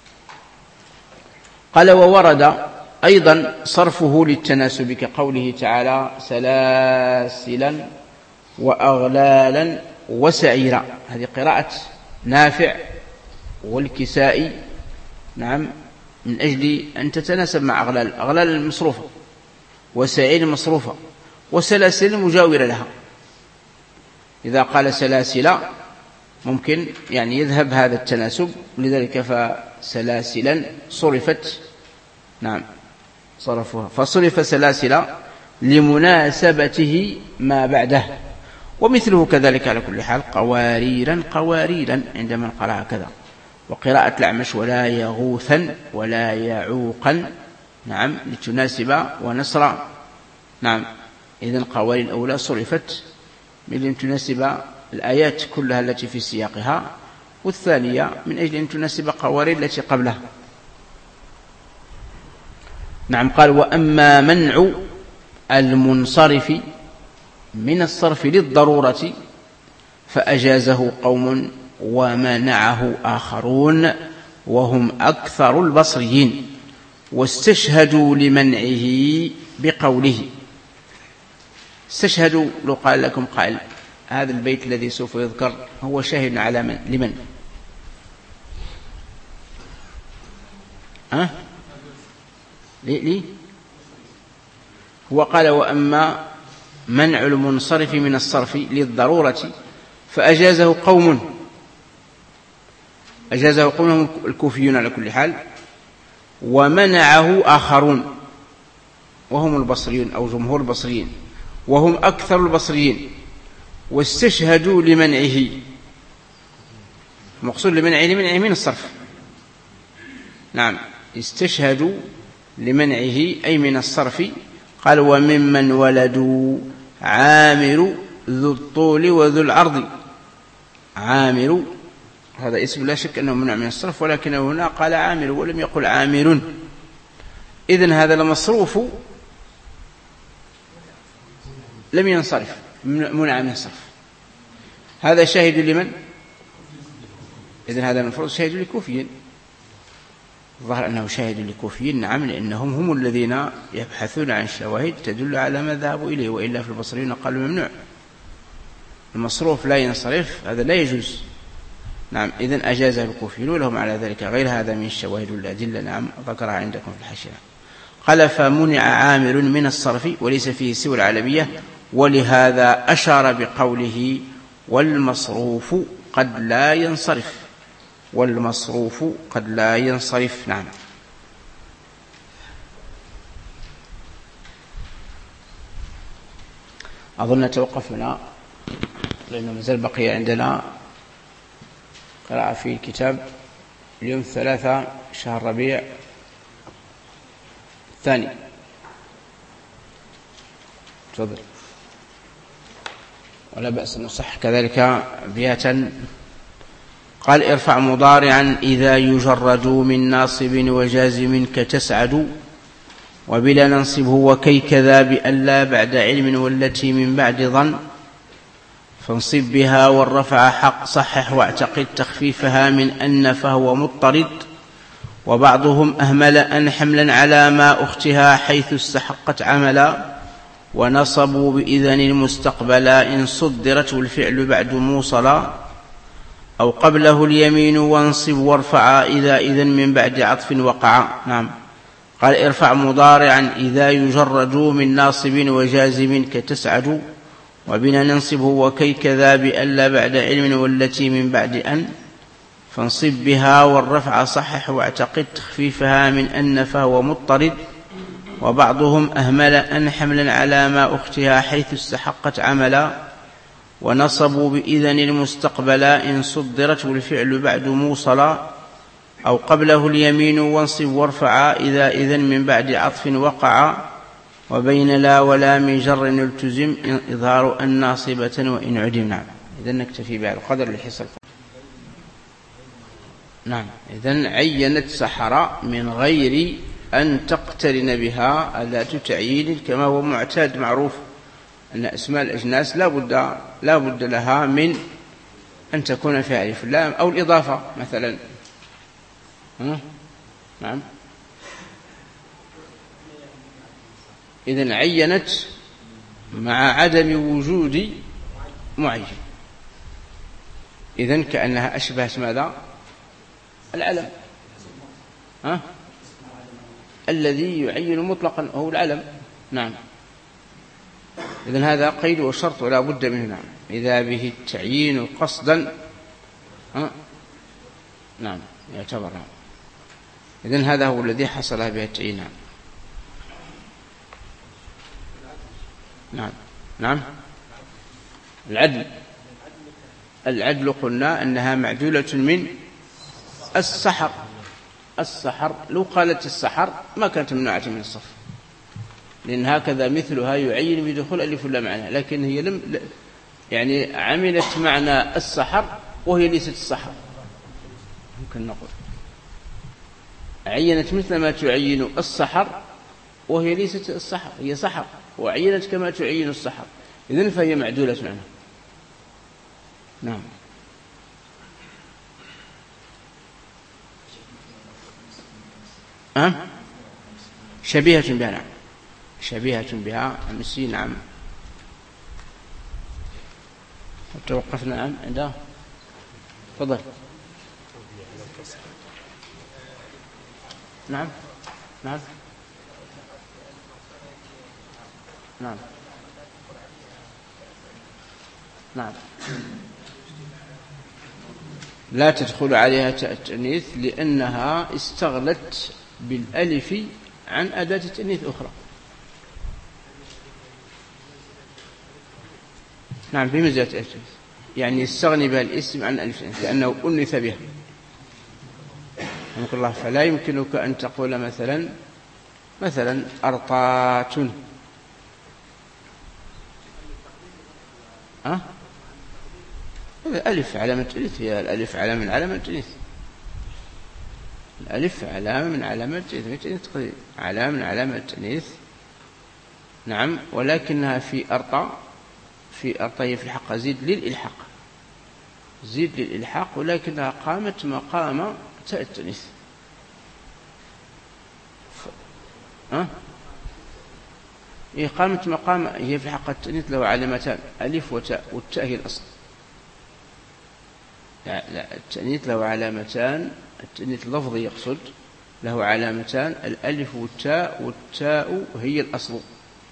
قال: وورد أيضا صرفه للتناسب كقوله تعالى: سلاسلا وأغلالا وسعيرا. هذه قراءة نافع والكسائي. نعم. من أجل أن تتناسب مع أغلال المصروفة، وسعير المصروفة، وسلاسل مجاورة لها. إذا قال سلاسل ممكن يعني يذهب هذا التناسب، لذلك فسلاسلا صرفت. نعم. صرفها فصرف سلاسل لمناسبته ما بعده. ومثله كذلك على كل حال قواريرا عندما قرأ كذا. وقراءة الأعمش: ولا يغوثا ولا يعوقا، نعم، لتناسب ونصر. نعم. إذن قوارير الأولى صرفت من أن تناسب الآيات كلها التي في سياقها، والثانية من أجل أن تناسب قوارير التي قبلها. نعم. قال: وأما منع المنصرف من الصرف للضرورة فأجازه قوم ومنعه آخرون وهم أكثر البصريين، واستشهدوا لمنعه بقوله. استشهدوا لو قال لكم قائل هذا البيت الذي سوف يذكر هو شاهد على من؟ لمن؟ لي هو قال: وأما منع المنصرف من الصرف للضرورة فأجازه قوم الكوفيون على كل حال، ومنعه آخرون وهم البصريون أو جمهور البصريين، وهم أكثر البصريين، واستشهدوا لمنعه. مقصود لمنعه من الصرف. نعم. استشهدوا لمنعه أي من الصرف قال وممن ولدوا عامر ذو الطول وذو العرض. عامر هذا اسم لا شك أنه منع من الصرف، ولكنه هنا قال عامر ولم يقل عامر، إذن هذا المصروف لم ينصرف، منع من الصرف. هذا شاهد لمن؟ إذن هذا المفروض شاهد لكوفيين، ظهر أنه شاهد لكوفيين. نعم، لأنهم هم الذين يبحثون عن شواهد تدل على ما ذهبوا إليه، وإلا في البصريين قالوا ممنوع، المصروف لا ينصرف، هذا لا يجوز. نعم، إذن أجازه الكوفيون ولهم على ذلك غير هذا من الشواهد والأدلة. نعم، ذكرها عندكم في الحاشية. قال فمنع عامر من الصرف وليس فيه سوى العلمية، ولهذا أشار بقوله والمصروف قد لا ينصرف. والمصروف قد لا ينصرف. نعم. أظن توقفنا لأنه مازال بقي عندنا قراءة في الكتاب. اليوم 3 شهر ربيع الثاني. تفضل. ولا بأس نصح كذلك أبياتا. قال ارفع مضارعا إذا يجرد من ناصب وجازم كتسعد، وبلا ننصبه وكي كذا بألا بعد علم والتي من بعد ظن، فانصب بها والرفع حق صحح واعتقد تخفيفها من أن فهو مضطرد، وبعضهم أهمل أن حملا على ما أختها حيث استحقت عملا، ونصبوا بإذن المستقبلا إن صدرت الفعل بعد موصلا، أو قبله اليمين وانصب وارفع إذا إذن من بعد عطف وقع. نعم. قال ارفع مضارعا إذا يجرد من ناصب وجازم كتسعد، وبنا ننصبه وكي كذا بألا بعد علم والتي من بعد أن، فانصب بها والرفع صحح واعتقد تخفيفها من أن فهو مضطرد، وبعضهم أهمل أن حملا على ما أختها حيث استحقت عملا، ونصبوا بإذن المستقبلا إن صدرت الفعل بعد موصلا، أو قبله اليمين وانصب وارفع إذا إذن من بعد عطف وقع، وبين لا ولا من جر التزم إظهار أن ناصبة وإن عدم. نعم. إذن نكتفي بهذا القدر الحصة. نعم. إذن عينت سحر من غير أن تقترن بها أداة تعيين، كما هو معتاد معروف أن أسماء الأجناس لا بد لها من أن تكون فيها ألف لام أو الإضافة مثلا. نعم. إذن عينت مع عدم وجود معين، إذن كأنها أشبهت ماذا؟ العلم، الذي يعين مطلقا وهو العلم. نعم. إذن هذا قيد وشرط ولا بد منه. نعم. إذا به التعيين قصدا نعم يعتبر. إذن هذا هو الذي حصل به التعيين. نعم. نعم. نعم. العدل قلنا أنها معدولة من السحر. السحر لو قالت السحر ما كانت ممنوعة من الصرف، لأن هكذا مثلها يعين بدخول ألف لا معنى، لكن هي لم يعني عملت معنى السحر وهي ليست السحر. ممكن نقول عينت مثل ما تعين السحر وهي ليست السحر، هي سحر، وعينت كما تعين السحر، إذن فهي معدولة عنها. نعم. شبيهة بها. نعم. شبيهة بها أمسي. نعم. توقفنا. نعم. عندها. تفضل. نعم. نعم. نعم. نعم. لا تدخل عليها تاء التأنيث لأنها استغلت بالألف عن أداة التأنيث أخرى. نعم. بمزية التأنيث يعني استغني بها الاسم عن ألف لأنه أنث بها. رحمك الله. فلا يمكنك أن تقول مثلا أرطات الألف علامة تأنيث، هي الألف علامة من علامة تأنيث. الألف علامة من علامة التأنيث، علامة من علامة التأنيث. نعم، ولكنها في أرطى هي في الحق زيد للإلحاق، ولكنها قامت مقام تاء التأنيث. هي قامت مقام، هي في حق التأنيث له علامتان، ألف وتاء، والتاء هي الأصل. لا، التأنيث له علامتان، التأنيث اللفظي يقصد، له علامتان، الألف والتاء هي الأصل.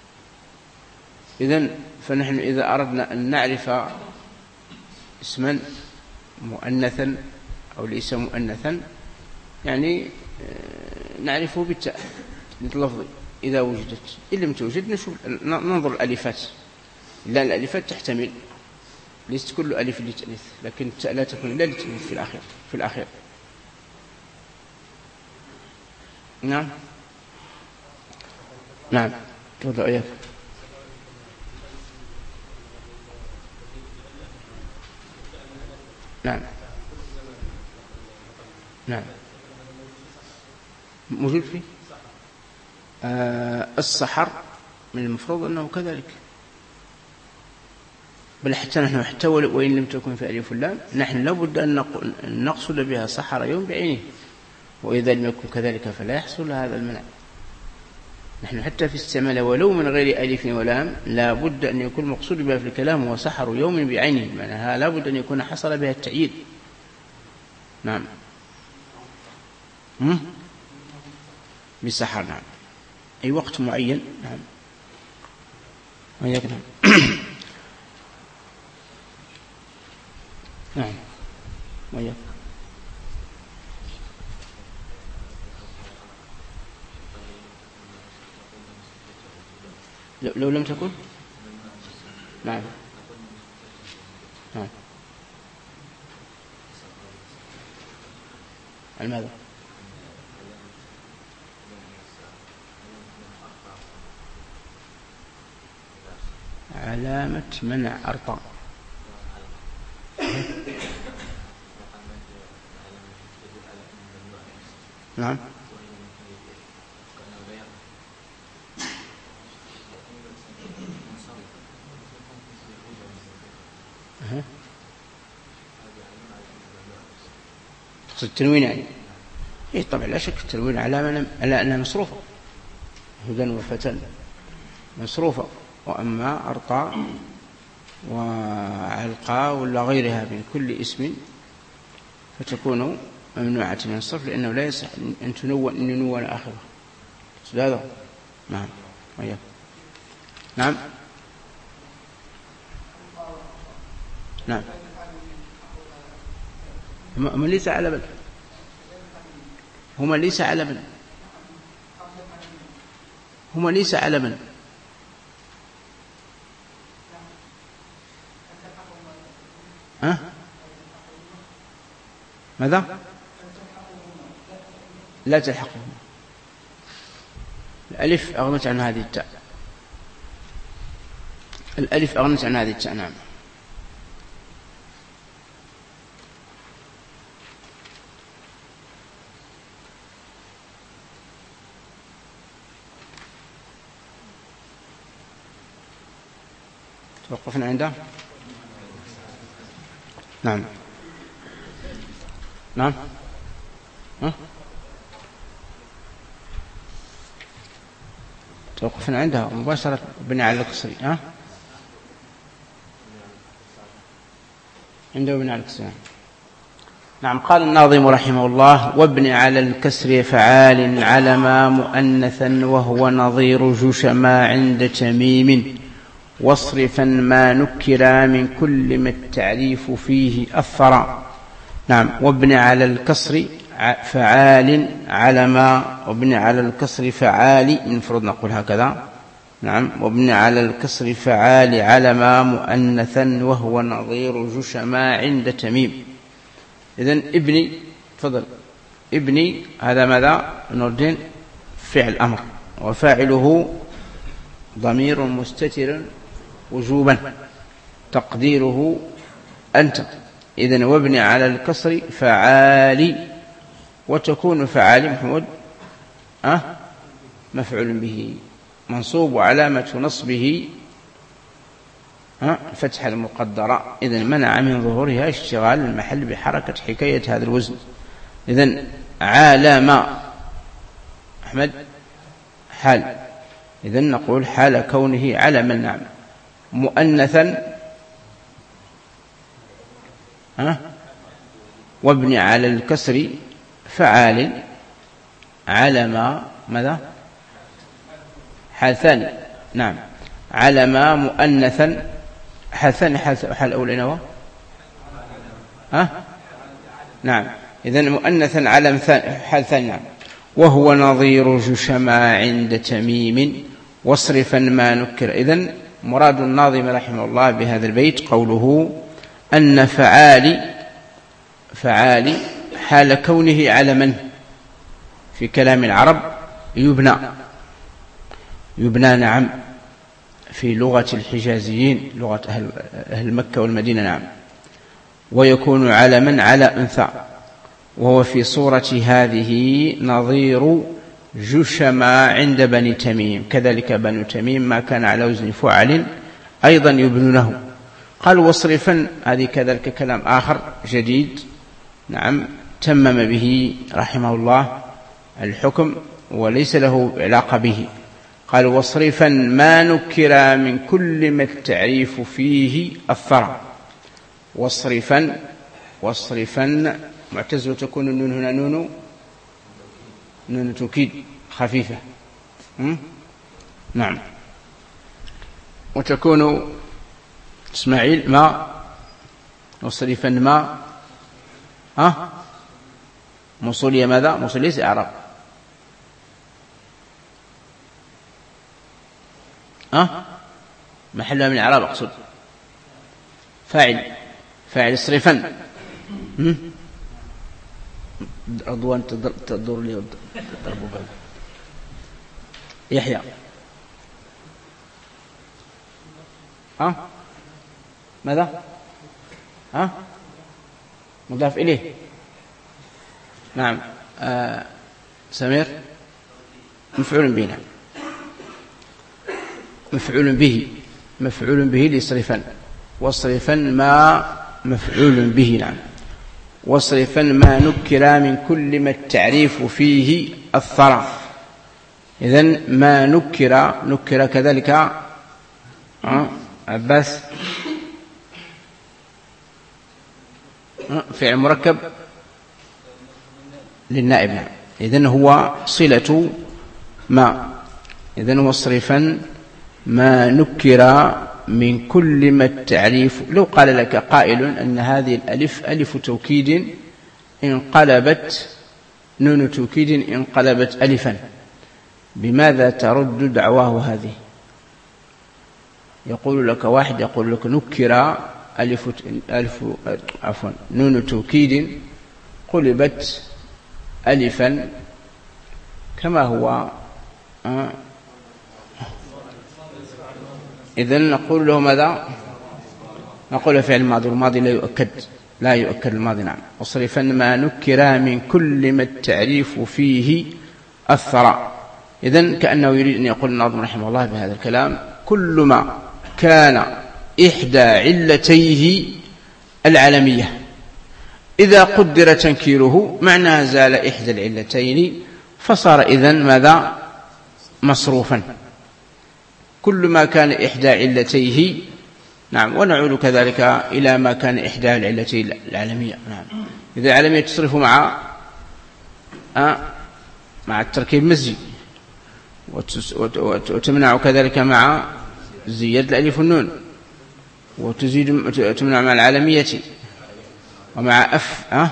فنحن إذا أردنا أن نعرف اسما مؤنثا أو ليس مؤنثا، يعني نعرفه بالتاء اللفظي إذا وجدت. إن لم توجد ننظر الألفات، لا الألفات تحتمل، ليست كل ألف للتأنيث، لكن التاء لا تكون إلا للتأنيث في الأخير. نعم تفضل إياك. نعم موجود فيه السحر، من المفروض أنه كذلك، بل حتى وإن لم تكن في ألف اللام، نحن لابد أن نقصد بها سحر يوم بعينه، وإذا لم يكن كذلك فلا يحصل هذا المنع. نحن حتى في استعمال ولو من غير ألف ولام لابد أن يكون مقصود بها في الكلام هو سحر يوم بعينه، معناها لابد أن يكون حصل بها التعيين. نعم بسحر، نعم أي وقت معين. نعم وياك. نعم وياك. لو لم تكن. نعم ماذا؟ علامة منع أرطى. نعم تقصد التنوين يعني؟ إيه طبعا لا شك التنوين علامة على أنها مصروفة، هدى وفتى مصروفة. وأما أرطى وعلقى ولا غيرها من كل اسم فتكون ممنوعة من الصرف، لأنه لا يصح أن ينون آخره. هذا. نعم وياك. نعم هما ليس علما، هما ليس علما. ماذا؟ لا تلحقهما، الألف أغنت عن هذه التاء، الألف أغنت عن هذه التاء. نعم توقفنا عنده. نعم توقفنا عندها مباشرة بني على الكسر. عنده بني على الكسر. نعم قال الناظم رحمه الله: وابن على الكسر فعال علما مؤنثا وهو نظير جشما عند تميم، واصرفا ما نكرا من كل ما التعريف فيه أثرا. نعم وابن على الكسر فعال علما، وابن على الكسر فعال، المفروض نقول هكذا. نعم وابن على الكسر فعال علما مؤنثا وهو نظير جشما عند تميم. إذن ابني، تفضل. ابني هذا ماذا؟ نردين فعل أمر، وفاعله ضمير مستتر وجوبا، تقديره أنت. إذن وابني على الكسر فعالي، وتكون فعالي محمود مفعول به منصوب، وعلامة نصبه فتح المقدرة. إذن منع من ظهورها اشتغال المحل بحركة حكاية هذا الوزن. إذن عالم أحمد حال، إذن نقول حال كونه علما نعم. مؤنثا وابن على الكسر فعال، علم ماذا حال ثاني نعم، علم مؤنثا حال ثاني، حال أولى نعم. إذن مؤنثا علم حال ثاني نعم. وهو نظير جشما عند تميم واصرفا ما نكر. إذن مراد الناظم رحمه الله بهذا البيت قوله أن فعالي حال كونه علما في كلام العرب يبنى نعم في لغة الحجازيين، لغة أهل مكة والمدينة نعم، ويكون علما على أنثى. وهو في صورة هذه نظير جشما عند بني تميم، كذلك بني تميم ما كان على وزن فعل أيضا يبنونه. قال واصرفا، هذه كذلك كلام آخر جديد نعم تمم به رحمه الله الحكم وليس له علاقة به. قال واصرفا ما نكر من كل ما التعريف فيه الثرى. واصرفا معتز، وتكون النون هنا نون توكيد خفيفة نعم، وتكون إسماعيل ما واصرفا ما موصولية ماذا؟ موصول ليس إعراب محلها من إعراب أقصد فاعل اصرفا. رضوان تدور لي تضربوا بها يحيى ماذا مضاف إليه نعم. سمير مفعول به نعم، مفعول به ليصرفا. واصرفا ما مفعول به نعم. واصرفا ما نكر من كل ما التعريف فيه الثرى. إذن ما نكر كذلك عباس فعل مركب للنائب نعم. إذن هو صلة ما. إذن واصرفا ما نكر من كل ما التعريف. لو قال لك قائل أن هذه الألف ألف توكيد انقلبت نون توكيد انقلبت ألفا، بماذا ترد دعواه هذه؟ يقول لك واحد يقول لك نكر نون توكيد قلبت ألفا كما هو إذن نقول له ماذا؟ نقول فعل الماضي، والماضي لا يؤكد الماضي نعم. وصرفا ما نكر من كل ما التعريف فيه الثرى. إذن كأنه يريد أن يقول الناظم رحمه الله بهذا الكلام كل ما كان إحدى علتيه العالمية إذا قدر تنكيره معنى زال إحدى العلتين فصار إذن ماذا؟ مصروفا. كل ما كان إحدى علتيه نعم. ونعود كذلك إلى ما كان إحدى العلتين العالمية نعم. إذا العالمية تصرف مع التركيب المزي، وتمنع كذلك مع زيادة الألف والنون، وتمنع مع العالمية ومع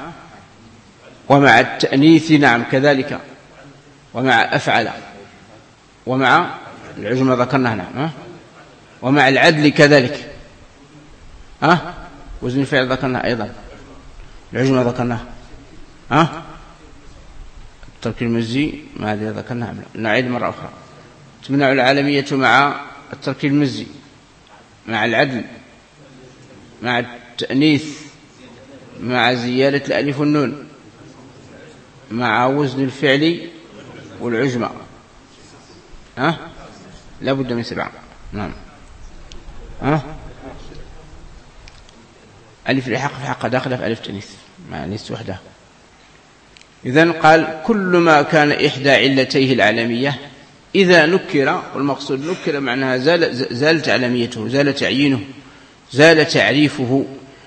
ومع التأنيث نعم كذلك، ومع أفعل، ومع العجمة ذكرناها نعم ومع العدل كذلك وزن الفعل ذكرناها أيضا، العجمة ذكرناها التركيب المزي ما هذه ذكرناها. نعيد مرة أخرى. تمنع العالمية مع التركيب المزي مع العدل مع التأنيث مع زيادة الألف والنون مع وزن الفعل والعجمة لا بد من 7. نعم. ألف الإلحاق في حق داخلة في ألف تأنيث مع ليست وحدها. إذن قال كل ما كان إحدى علتيه العلمية إذا نكر، والمقصود نكر معناها زالت علميته، زال تعيينه، زال تعريفه،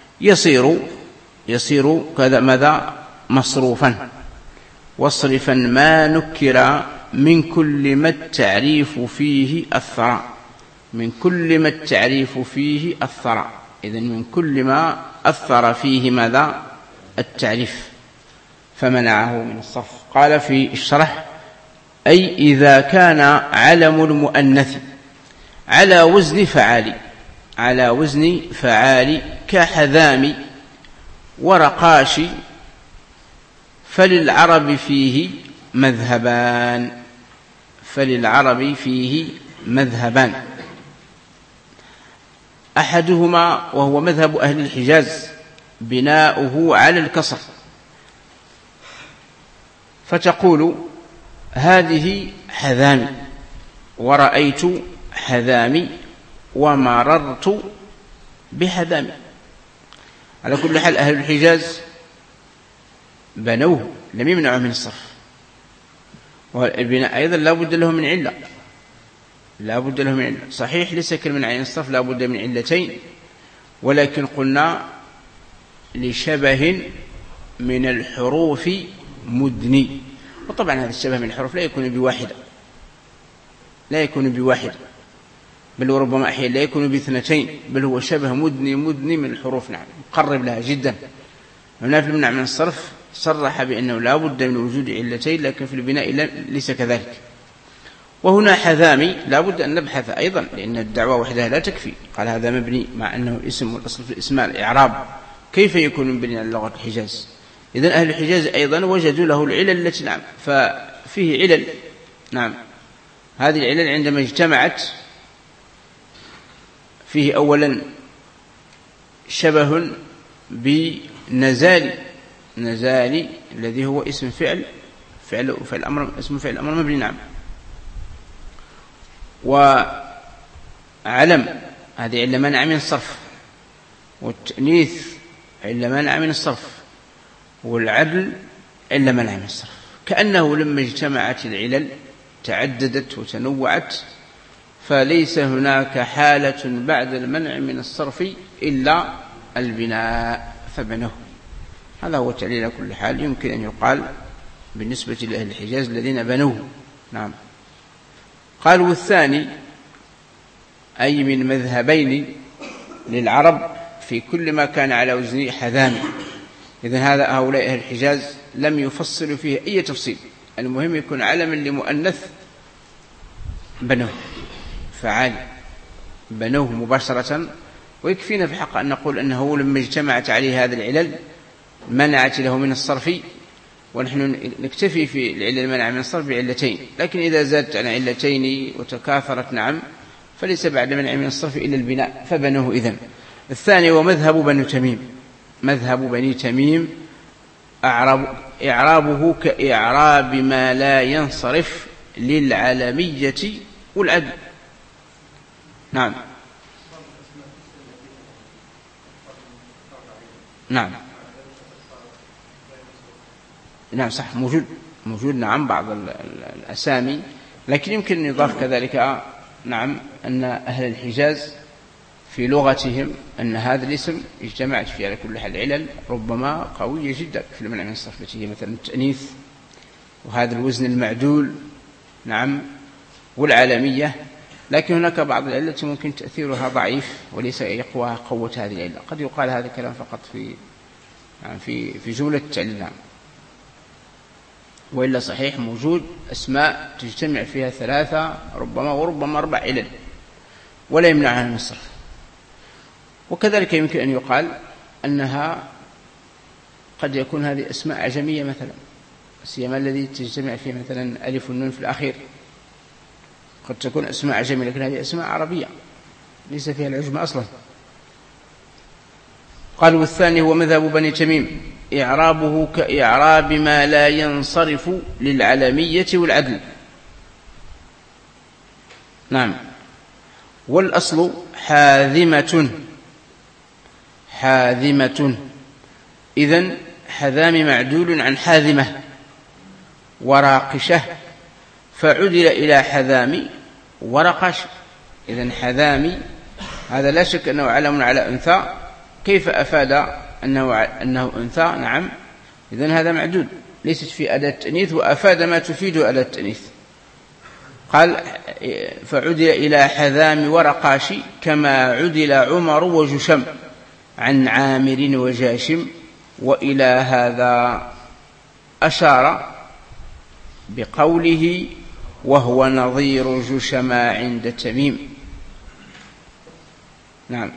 يصير كذا ماذا مصروفا. واصرفا ما نكر من كل ما التعريف فيه أثر، من كل ما التعريف فيه أثر. إذن من كل ما أثر فيه ماذا التعريف فمنعه من الصرف. قال في الشرح أي إذا كان علم المؤنث على وزن فعال، على وزن فعال كحذام ورقاش، فللعرب فيه مذهبان، فللعرب فيه مذهبان. أحدهما وهو مذهب أهل الحجاز بناؤه على الكسر، فتقول هذه حذامي ورأيت حذامي ومررت بحذامي. على كل حال أهل الحجاز بنوه لم يمنعوا من الصرف، والبناء أيضا لا بد له من علة، لا بد له من علة. صحيح ليس كالمنع عن الصرف لا بد من علتين، ولكن قلنا لشبه من الحروف مدني، وطبعا هذا الشبه من الحروف لا يكون بواحدة، لا يكون بواحدة، بل وربما أحيانا لا يكون باثنتين، بل هو شبه مدني من الحروف. نعم مقرب لها جدا. هنا في المنع من الصرف صرح بأنه لا بد من وجود علتين، لكن في البناء ليس كذلك. وهنا حذامي لا بد أن نبحث أيضا، لأن الدعوة وحدها لا تكفي. قال هذا مبني مع أنه اسم، والأصل في الإسماء الإعراب، كيف يكون مبني على لغة الحجاز؟ إذن أهل الحجاز أيضا وجدوا له العلل التي نعم ففيه علل. نعم هذه العلل عندما اجتمعت فيه أولا شبه بنزال، نزال الذي هو اسم فعل أمر، اسم فعل أمر مبني. نعم. وعلم هذه علة منع من الصرف، والتأنيث علة منع من الصرف، والعدل علة منع من الصرف. كأنه لما اجتمعت العلل تعددت وتنوعت، فليس هناك حالة بعد المنع من الصرف إلا البناء فبنوه. هذا هو تعليل كل حال يمكن أن يقال بالنسبة لأهل الحجاز الذين بنوه. نعم. قال والثاني أي من مذهبين للعرب في كل ما كان على وزن حذامي. إذن هؤلاء أهل الحجاز لم يفصلوا فيه أي تفصيل، المهم يكون علما لمؤنث بنوه فعال، بنوه مباشرة. ويكفينا في حق أن نقول أنه لما اجتمعت عليه هذه العلل منعت له من الصرف، ونحن نكتفي في العلل المنع من الصرف بعلتين، لكن إذا زادت عن علتين وتكاثرت نعم فليس بعد منع من الصرف إلا البناء فبنوه. إذن الثاني ومذهب بني تميم، مذهب بني تميم إعرابه كإعراب ما لا ينصرف للعلمية والعدل. نعم. نعم. نعم صح موجود نعم بعض الأسامي، لكن يمكن أن يضاف كذلك نعم أن أهل الحجاز في لغتهم أن هذا الاسم اجتمعت فيه على كل حال علل ربما قوية جدا في المنع من الصرف، التي هي مثلا التأنيث وهذا الوزن المعدول نعم والعالمية. لكن هناك بعض العلة ممكن تأثيرها ضعيف وليس يقوى قوة هذه العلة. قد يقال هذا الكلام فقط في جملة التعليل، وإلا صحيح موجود أسماء تجتمع فيها 3 ربما وربما 4 علل ولا يمنعها من الصرف. وكذلك يمكن أن يقال أنها قد يكون هذه أسماء عجمية مثلا، سيما الذي تجتمع فيه مثلا ألف والنون في الأخير، قد تكون أسماء عجمية لكن هذه أسماء عربية ليس فيها العجمة أصلا. قال والثاني هو مذهب بني تميم، إعرابه كإعراب ما لا ينصرف للعلمية والعدل. نعم. والأصل حاذمة، حاذمة. إذن حذام معدول عن حاذمة وراقشة، فعدل إلى حذام ورقش. إذن حذامي هذا لا شك أنه علم على أنثى، كيف أفاد أنه أنثى؟ نعم. إذن هذا معدول، ليست في أداة التأنيث، وأفاد ما تفيد أداة التأنيث. قال فعدل إلى حذام ورقاش كما عدل عمر وجشم عن عامر وجاشم. وإلى هذا أشار بقوله وهو نظير جشما عند تميم. نعم.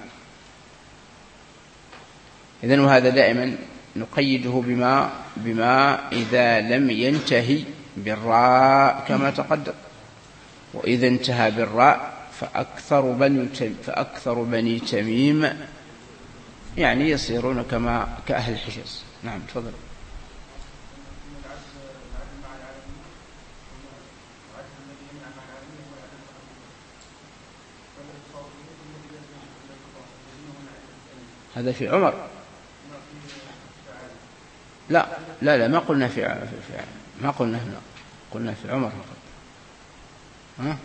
إذن وهذا دائما نقيده بما إذا لم ينتهي بالراء كما تقدم، وإذا انتهى بالراء فأكثر بني تميم يعني يصيرون كأهل الحجاز. نعم تفضل. هذا في عمر. لا ما قلنا ما قلنا هنا، قلنا في عمر فقط.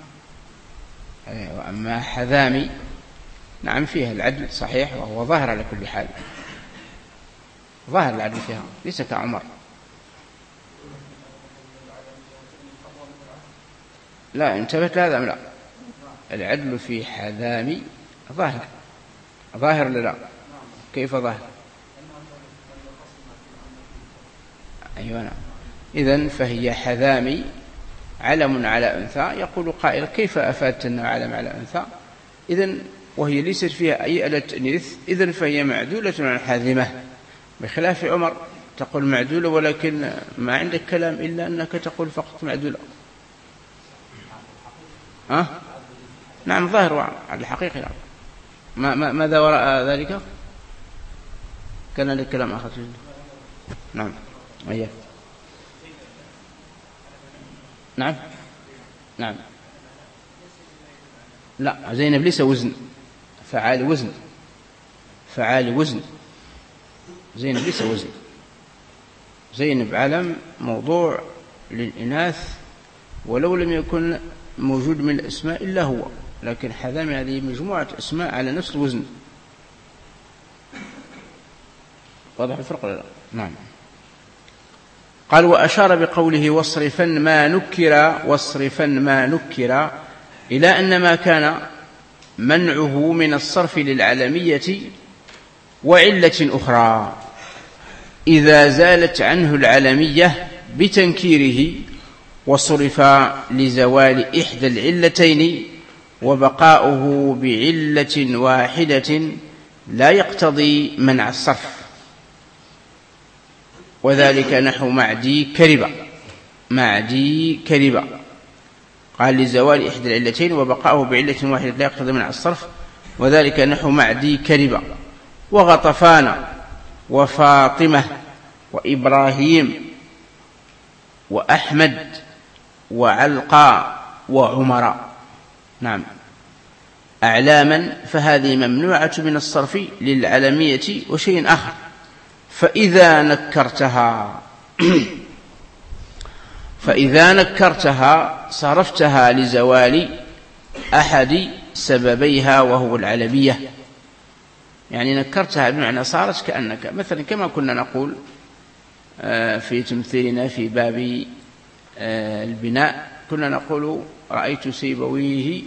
وأما حذامي نعم فيها العدل صحيح، وهو ظاهر على كل حال، ظاهر العدل فيها ليس كعمر. لا انتبهت هذا أم لا؟ العدل في حذامي ظاهر لا؟ كيف ظاهر؟ أيوة نعم. إذن فهي حذامي علم على أنثى. يقول قائل كيف أفادت أنه علم على أنثى؟ إذن وهي ليست فيها أي أداة تأنيث، إذن فهي معدولة عن حاذمة، بخلاف عمر تقول معدولة ولكن ما عندك كلام إلا أنك تقول فقط معدولة. نعم ظاهر على الحقيقة. ماذا وراء ذلك؟ كان لك كلام آخر. نعم أيه. نعم لا زينب ليس وزن، فعال وزن. زينب ليس وزن، زينب علم موضوع للإناث ولو لم يكن موجود من الأسماء إلا هو، لكن حذامي هذه مجموعة أسماء على نفس الوزن. واضح الفرق ولا لا؟ نعم. قال وأشار بقوله واصرفا ما نكر إلى أن ما كان منعه من الصرف للعلمية وعلة أخرى إذا زالت عنه العلمية بتنكيره وصرف لزوال إحدى العلتين وبقاؤه بعلة واحدة لا يقتضي منع الصرف، وذلك نحو معدي كربة. قال لزوال إحدى العلتين وبقاؤه بعلة واحدة لا يقتضي منع الصرف، وذلك نحو معدي كربة وغطفان وفاطمة وإبراهيم وأحمد وعلقى وعمر. نعم. أعلاما فهذه ممنوعة من الصرف للعلمية وشيء آخر، فإذا نكرتها صرفتها لزوال أحد سببيها وهو العلمية. يعني نكرتها بمعنى صارت كأنك مثلا كما كنا نقول في تمثيلنا في باب البناء، كنا نقول رأيت سيبويه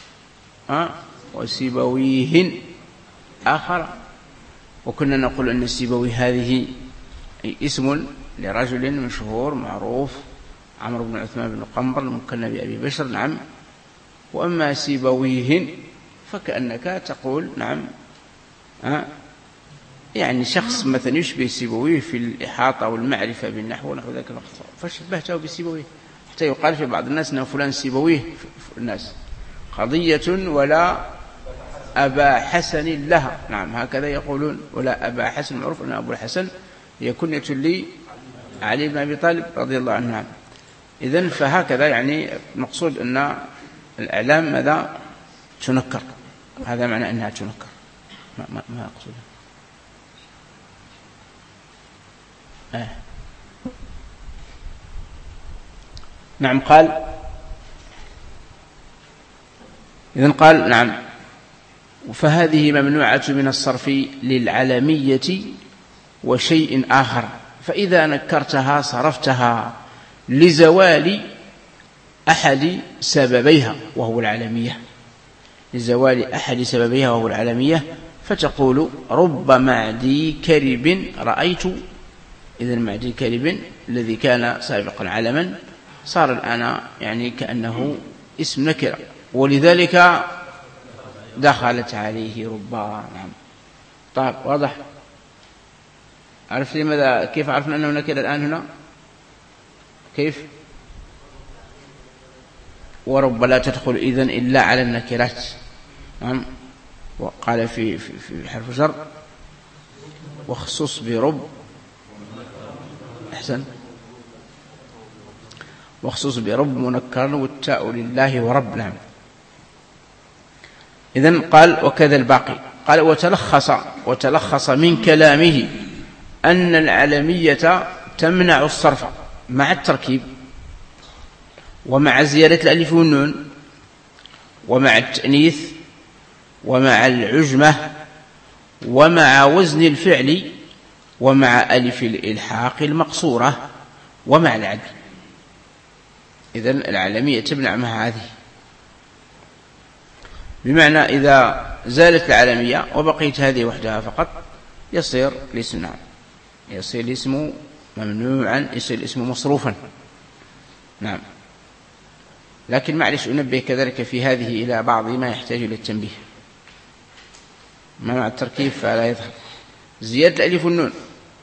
وسيبويهن آخر، وكنا نقول أن سيبويه هذه اسم لرجل مشهور معروف عمرو بن عثمان بن قنبر المكنى بأبي بشر. نعم. وأما سيبويهن فكأنك تقول نعم يعني شخص مثلا يشبه سيبويه في الإحاطة والمعرفة بالنحو ونحو ذلك، فشبهته بسيبويه حتى يقال في بعض الناس أن فلان سيبويه في الناس. قضية أبا حسن لها. نعم هكذا يقولون. ولا أبا حسن معروف أن أبو الحسن هي كنية لي علي بن أبي طالب رضي الله عنه. نعم. إذن فهكذا يعني المقصود أن الأعلام ماذا تنكر. هذا معنى أنها تنكر. ما أقصد. نعم قال إذن قال نعم فهذه ممنوعة من الصرف للعلمية وشيء آخر، فإذا نكرتها صرفتها لزوال أحد سببيها وهو العلمية، لزوال أحد سببيها وهو العلمية، فتقول رب معدي كرب رأيت. إذن معدي كرب الذي كان سابقا علما صار الآن يعني كأنه اسم نكرة، ولذلك دخلت عليه ربا. نعم. طيب واضح. عرفت لماذا كيف عرفنا أنه نكرة الآن هنا؟ كيف؟ ورب لا تدخل إذن إلا على النكرات. نعم. وقال في حرف جر واخصص برب. أحسن. واخصص برب منكر والتاء لله ورب. نعم. إذن قال وكذا الباقي. قال وتلخص من كلامه أن العلمية تمنع الصرف مع التركيب ومع زيادة الألف والنون ومع التأنيث ومع العجمة ومع وزن الفعل ومع ألف الإلحاق المقصورة ومع العدل. إذن العلمية تمنع مع هذه، بمعنى إذا زالت العلمية وبقيت هذه وحدها فقط يصير الاسم نعم، يصير الاسم ممنوعا، يصير الاسم مصروفا. نعم. لكن معلش أنبه كذلك في هذه إلى بعض ما يحتاج إلى التنبيه. مع التركيب فلا يظهر. زيادة الألف والنون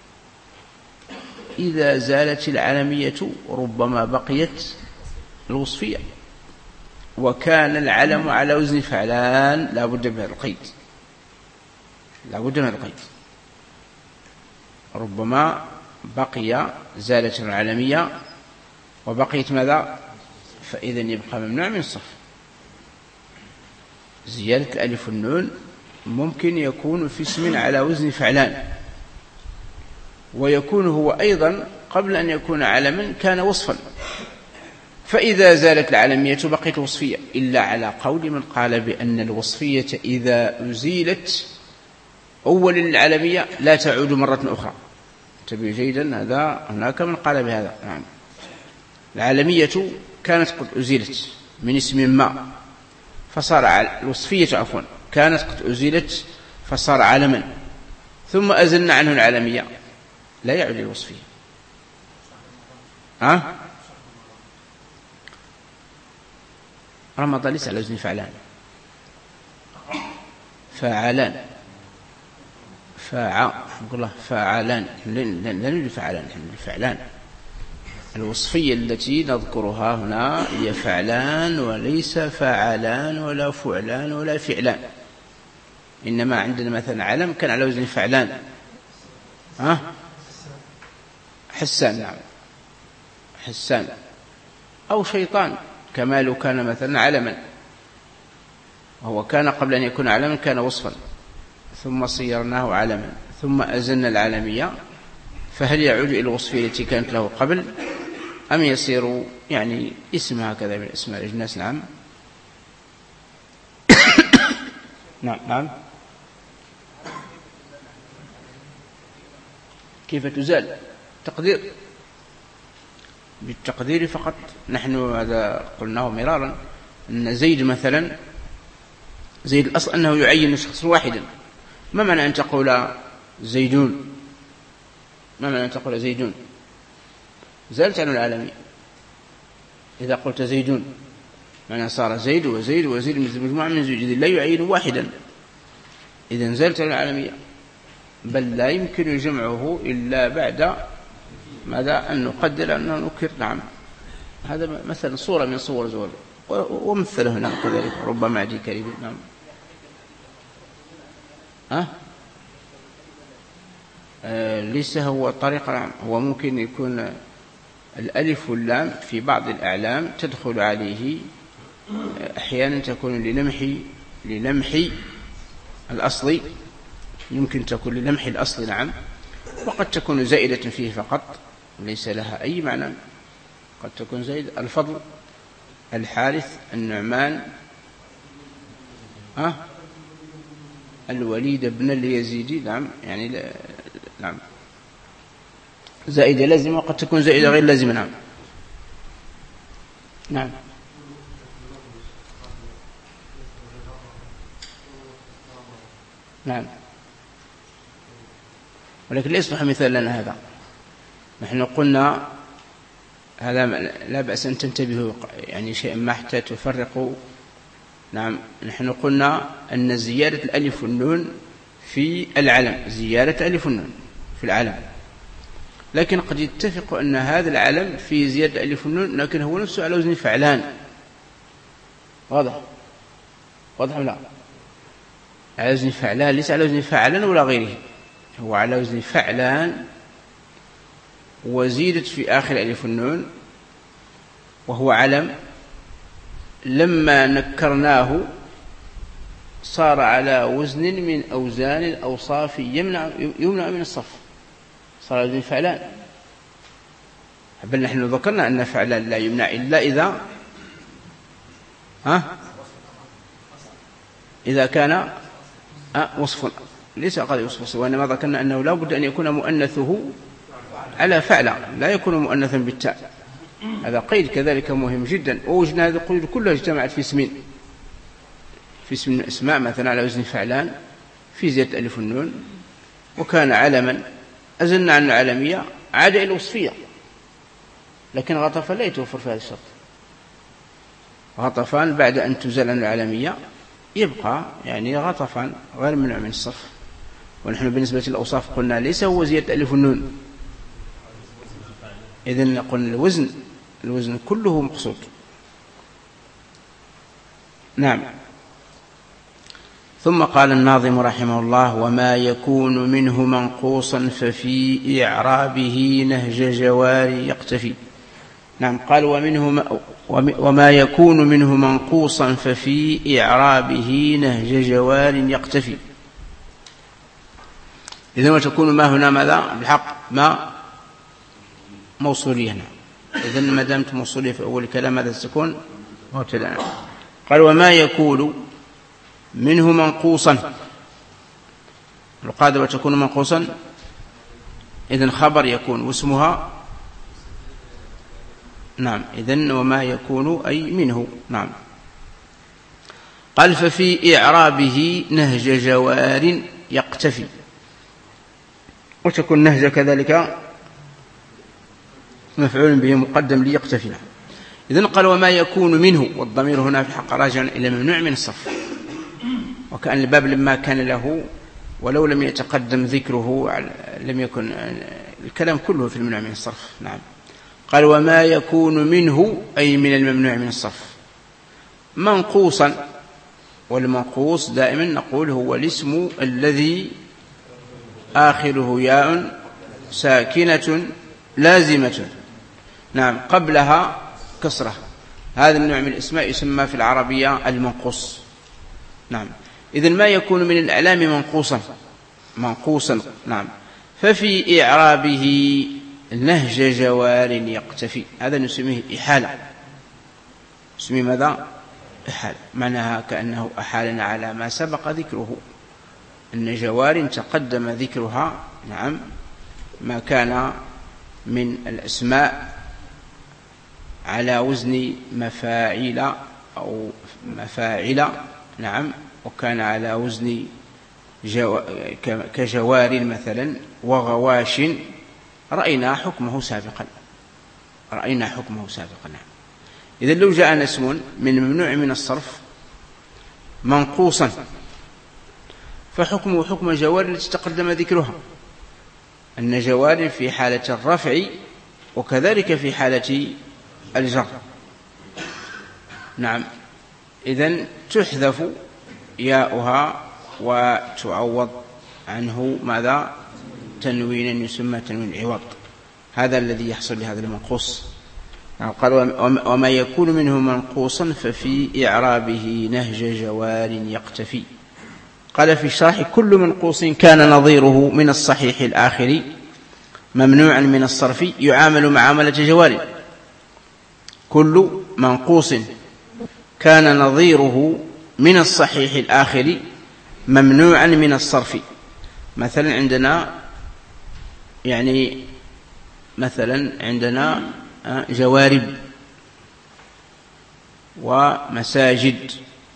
إذا زالت العلمية ربما بقيت الوصفية، وكان العلم على وزن فعلان لا بد من القيد، لا بد من القيد. ربما بقي زالت العلمية وبقيت ماذا؟ فإذن يبقى ممنوع من الصرف. زيادة الألف والنون ممكن يكون في اسم على وزن فعلان، ويكون هو أيضا قبل أن يكون علما كان وصفا، فإذا زالت العلمية بقيت وصفية، إلا على قول من قال بأن الوصفية إذا أزيلت أول العلمية لا تعود مرة أخرى. انتبه جيدا، هذا هناك من قال بهذا. نعم. العلمية كانت قد أزيلت من اسم ما فصار الوصفية عفوا كانت قد أزيلت فصار علما، ثم أزلنا عنه العلمية لا يعود الوصفية. رمضان ليس على وزن فعلان، فعلان نقول له فعلان، لا نريد فعلان، نحن فعلان. الوصفية التي نذكرها هنا هي فعلان وليس فعلان ولا فعلان ولا فعلان، إنما عندنا مثلا علم كان على وزن فعلان. حسان. نعم. حسان أو شيطان، كما لو كان مثلا علما، وهو كان قبل أن يكون علما كان وصفا، ثم صيرناه علما ثم أزلنا العالمية، فهل يعود إلى الوصفية التي كانت له قبل أم يصير يعني اسم هكذا من اسماء الأجناس؟ نعم. نعم. كيف تزال؟ تقدير، بالتقدير فقط. نحن هذا قلناه مرارا أن زيد مثلا، زيد الأصل أنه يعين شخص واحدا. ما معنى أن تقول زيدون؟ ما معنى أن تقول زيدون؟ زالت عن العالمية. إذا قلت زيدون معنى صار زيد وزيد وزيد مجموعة من زيد، لا يعين واحدا، إذن زالت عن العالمية، بل لا يمكن جمعه إلا بعد ماذا؟ أن نقدر أنه نكر. نعم. هذا مثلا صورة من صور زول، ومثل هنا كذلك ربما عدي كريم. نعم. أه؟ ليس هو طريقة العام. هو ممكن يكون الألف واللام في بعض الأعلام تدخل عليه، أحيانا تكون للمح الأصل، يمكن تكون للمح الأصل نعم، وقد تكون زائدة فيه فقط ليس لها أي معنى. قد تكون زائد الفضل، الحارث، النعمان، الوليد بن اليزيدي، نعم يعني نعم زائدة لازمة، وقد تكون زائدة غير لازمة. نعم نعم نعم، ولكن لا يصلح مثال لنا هذا. نحن قلنا هذا لا بأس أن تنتبهوا يعني شيئا ما حتى تفرقوا. نعم نحن قلنا أن زيادة الألف والنون في العلم، زيادة ألف والنون في العلم، لكن قد يتفق أن هذا العلم في زيادة ألف والنون لكن هو نفسه على وزن فعلان. واضح أم لا؟ على وزن فعلان، ليس على وزن فعلان ولا غيره، هو على وزن فعلان وزيدت في آخر ألف النون، وهو علم لما نكرناه صار على وزن من أوزان الأوصاف يمنع من الصرف، صار على وزن فعلان. بل نحن ذكرنا أن فعلان لا يمنع إلا إذا كان وصف، ليس قد وصف، وإنما ذكرنا أنه لا بد أن يكون مؤنثه على فعل، لا يكون مؤنثا بالتاء. هذا قيد كذلك مهم جدا. ووجدنا هذه القيود كلها اجتمعت في اسم من الأسماء، مثلا على وزن فعلان في زيادة ألف النون، وكان علما أزلنا عن العالمية عاد إلى الوصفية، لكن غطفان لا يتوفر في هذا الشرط. غطفان بعد أن تزال عن العالمية يبقى يعني غطفان غير منع من الصرف. ونحن بالنسبة للأوصاف قلنا ليس هو زيادة ألف النون، إذن نقول الوزن كله مقصود. نعم. ثم قال الناظم رحمه الله: وما يكون منه منقوصا ففي إعرابه نهج جواري يقتفي. نعم قال وما يكون منه منقوصا ففي إعرابه نهج جوار يقتفي. إذن وتكون ما هنا ماذا بالحق؟ ما موصولية. إذن ما دامت موصولية في أول الكلام ماذا ستكون؟ مبتدأ. قال وما يكون منه منقوصا، القاعدة وتكون منقوصا إذن خبر يكون واسمها. نعم إذن وما يكون أي منه. نعم قال ففي إعرابه نهج جوار يقتفي، وتكون نهج كذلك مفعول به مقدم ليقتفي. إذن قال وما يكون منه، والضمير هنا في الحق راجع إلى ممنوع من الصرف، وكأن الباب لما كان له ولو لم يتقدم ذكره لم يكن الكلام كله في الممنوع من الصرف. نعم قال وما يكون منه أي من الممنوع من الصرف منقوصا، والمنقوص دائما نقول هو الاسم الذي آخره ياء ساكنة لازمة نعم قبلها كسرة، هذا النوع من الاسماء يسمى في العربية المنقوص. نعم إذن ما يكون من الأعلام منقوصا. نعم ففي إعرابه نهج جوار يقتفي، هذا نسميه إحالة، نسميه ماذا؟ إحالة، معناها كأنه أحالنا على ما سبق ذكره، أن جوار تقدم ذكرها. نعم ما كان من الأسماء على وزن مفاعل أو مفاعل. نعم وكان على وزن كجوار مثلا وغواش رأينا حكمه سابقا. نعم إذن لو جاء اسم من ممنوع من الصرف منقوصا فحكمه حكم جوار التي تقدم ذكرها، أن جوار في حالة الرفع وكذلك في حالة الجر. نعم إذن تحذف ياؤها وتعوض عنه ماذا؟ تنوينا يسمى تنوين عوض. هذا الذي يحصل لهذا المنقوص. قال وما يكون منه منقوصا ففي إعرابه نهج جوار يقتفي. قال في الشرح كل منقوص كان نظيره من الصحيح الآخر ممنوعا من الصرف يعامل معاملة جوار. كل منقوص كان نظيره من الصحيح الآخر ممنوعا من الصرف. مثلا عندنا جوارب ومساجد،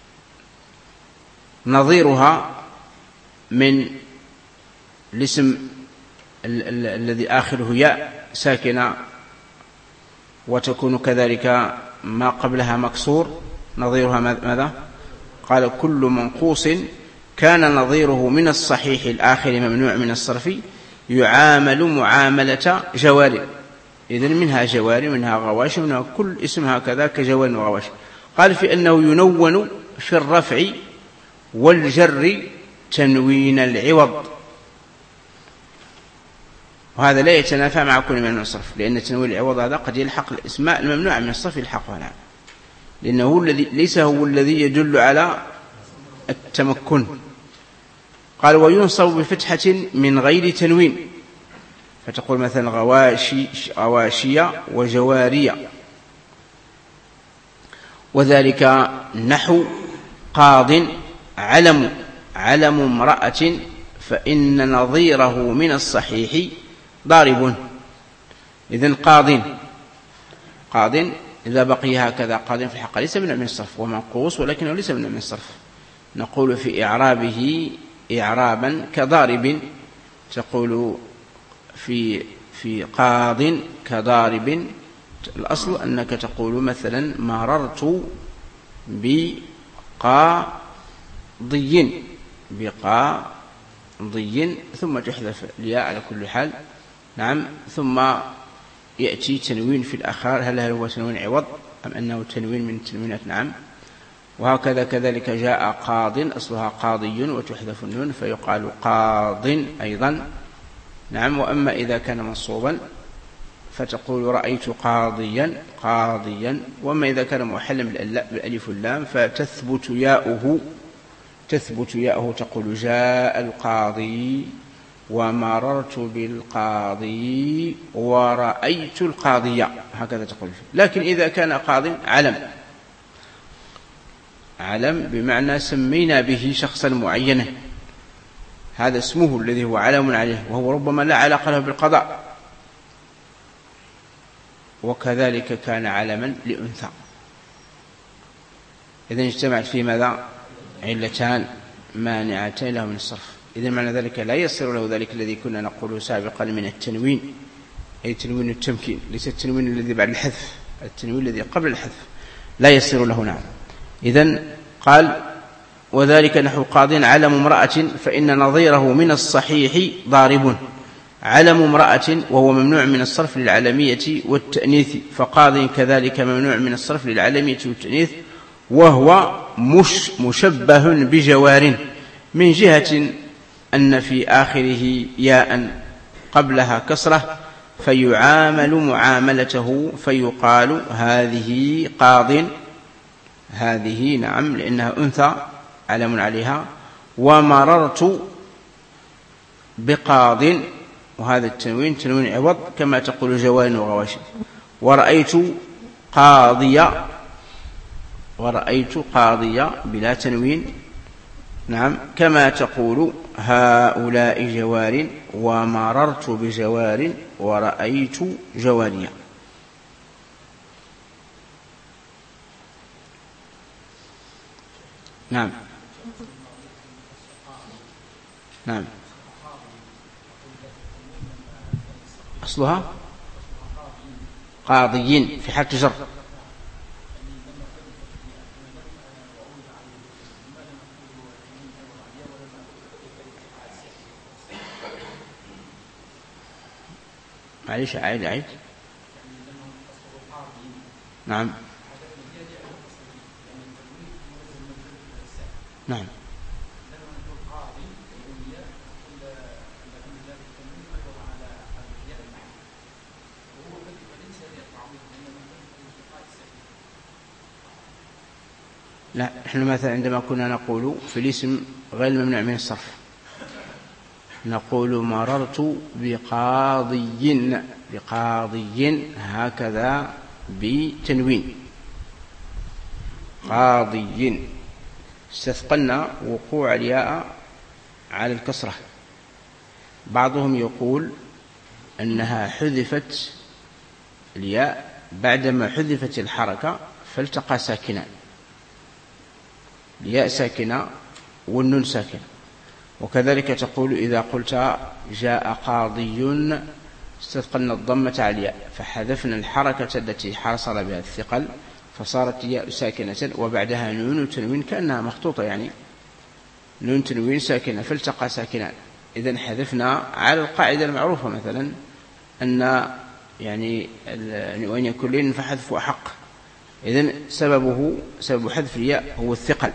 نظيرها من الاسم الذي آخره ياء ساكنة وتكون كذلك ما قبلها مكسور، نظيرها ماذا؟ قال كل منقوص كان نظيره من الصحيح الآخر ممنوع من الصرف يعامل معاملة جوار. إذن منها جوار، منها غواش، منها كل اسم هكذا كجوار وغواش. قال في أنه ينون في الرفع والجر تنوين العوض، وهذا لا يتنافى مع كل من الصرف، لأن تنوين العوض هذا قد يلحق الاسماء الممنوع من الصرف يلحقها، لأنه ليس هو الذي يدل على التمكن. قال وينصب بفتحة من غير تنوين، فتقول مثلا غواشي وجوارية. وذلك نحو قاض علم امرأة فإن نظيره من الصحيح ضارب. إذن قاض إذا بقي هكذا قاض في الحق ليس من الصرف، ومنقوص ولكنه ليس من الصرف. نقول في إعرابه إعرابا كضارب، تقول في قاض كضارب. الأصل أنك تقول مثلا مررت بقاضي ثم تحذف الياء على كل حال. نعم. ثم يأتي تنوين في الآخر، هل هو تنوين عوض أم أنه تنوين من التنوينات؟ نعم. وهكذا كذلك جاء قاض أصلها قاضي وتحذف النون فيقال قاض أيضا. نعم. وأما إذا كان منصوبا فتقول رأيت قاضيا. وأما إذا كان محلا بالألف واللام فتثبت ياؤه، تقول جاء القاضي ومررت بالقاضي ورأيت القاضية، هكذا تقول. لكن إذا كان قاض علم بمعنى سمينا به شخصا معينا، هذا اسمه الذي هو علم عليه، وهو ربما لا علاقة له بالقضاء. وكذلك كان علما لأنثى. إذن اجتمعت في ماذا؟ علتان مانعتين له من الصرف. إذن معنى ذلك لا يصير له ذلك الذي كنا نقوله سابقا من التنوين، أي تنوين التمكين، ليس التنوين الذي بعد الحذف، التنوين الذي قبل الحذف لا يصير له. نعم. إذن قال وذلك نحو قاض علم امرأة فإن نظيره من الصحيح ضارب. علم امرأة وهو ممنوع من الصرف للعلمية والتأنيث، فقاض كذلك ممنوع من الصرف للعلمية والتأنيث، وهو مشبه بجوار من جهة أن في آخره ياء قبلها كسرة فيعامل معاملته، فيقال هذه قاض، هذه نعم لأنها أنثى علم عليها. ومررت بقاض، وهذا التنوين تنوين عوض كما تقول جوار وغواشي. ورأيت قاضية بلا تنوين، نعم، كما تقول هؤلاء جوار ومررت بجوار ورأيت جواريا. نعم. أصلها قاضيين في حالة جر. معليش عيد. نعم. لا، نحن مثلا عندما كنا نقول في الاسم غير الممنوع من الصرف نقول مررت بقاضي، بقاضي هكذا بتنوين، قاضي، استثقلنا وقوع الياء على الكسرة. بعضهم يقول أنها حذفت الياء بعدما حذفت الحركة فالتقى ساكنان، الياء ساكنة والنون ساكنة. وكذلك تقول إذا قلت جاء قاضي استثقلنا الضمة على الياء فحذفنا الحركة التي حصل بها الثقل فصارت الياء ساكنة وبعدها نون تنوين كأنها مخطوطة، يعني نون تنوين ساكنة فالتقى ساكنان. إذن حذفنا على القاعدة المعروفة مثلا أن يعني وإن يكون لين فحذف أحق، إذن سبب حذف الياء هو الثقل.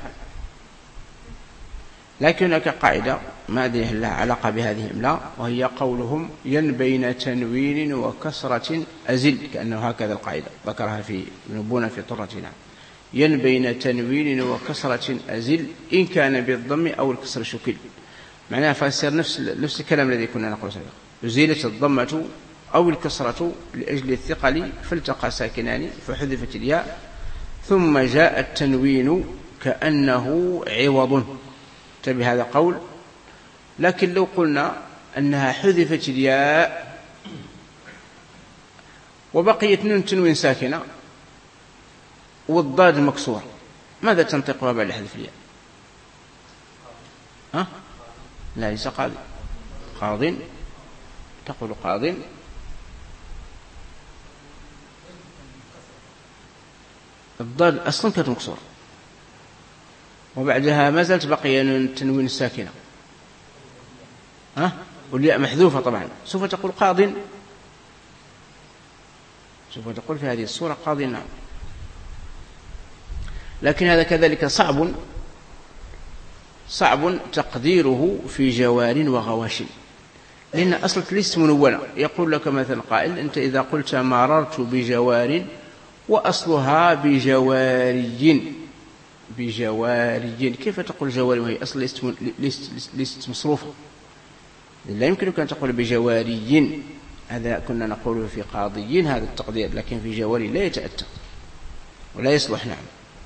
لكن هناك قاعدة ما أدري هل لها علاقة بهذه أم لا، وهي قولهم ين بين تنوين وكسرة أزل، كأنه هكذا القاعدة ذكرها في نبونا في طرتنا، ين بين تنوين وكسرة أزل إن كان بالضم أو الكسر شكل. معناها فسر نفس الكلام الذي كنا نقول سابقا، أزيلت الضمة أو الكسرة لأجل الثقل فالتقى ساكنان فحذفت الياء ثم جاء التنوين كأنه عوض. انتبه، هذا قول. لكن لو قلنا أنها حذفت الياء وبقيت نون تنوين ساكنة والضاد مكسور، ماذا تنطقها بعد حذف الياء؟ لا، ليس قاضي، قاض، تقول قاض، الضاد أصلا كانت مكسور وبعدها ما زالت بقية نون تنوين ساكنة والياء محذوفة. طبعا سوف تقول قاض، سوف تقول في هذه الصورة قاض، نعم. لكن هذا كذلك صعب تقديره في جوار وغواش، لأن أصل ليست منونة. يقول لك مثلا قائل أنت إذا قلت مررت بجوار وأصلها بجواري، بجواري، كيف تقول جواري وهي أصل ليست مصروفة؟ لا يمكنك أن تقول بجواري، هذا كنا نقول في قاضيين هذا التقدير، لكن في جواري لا يتأتى ولا يصلح. نعم.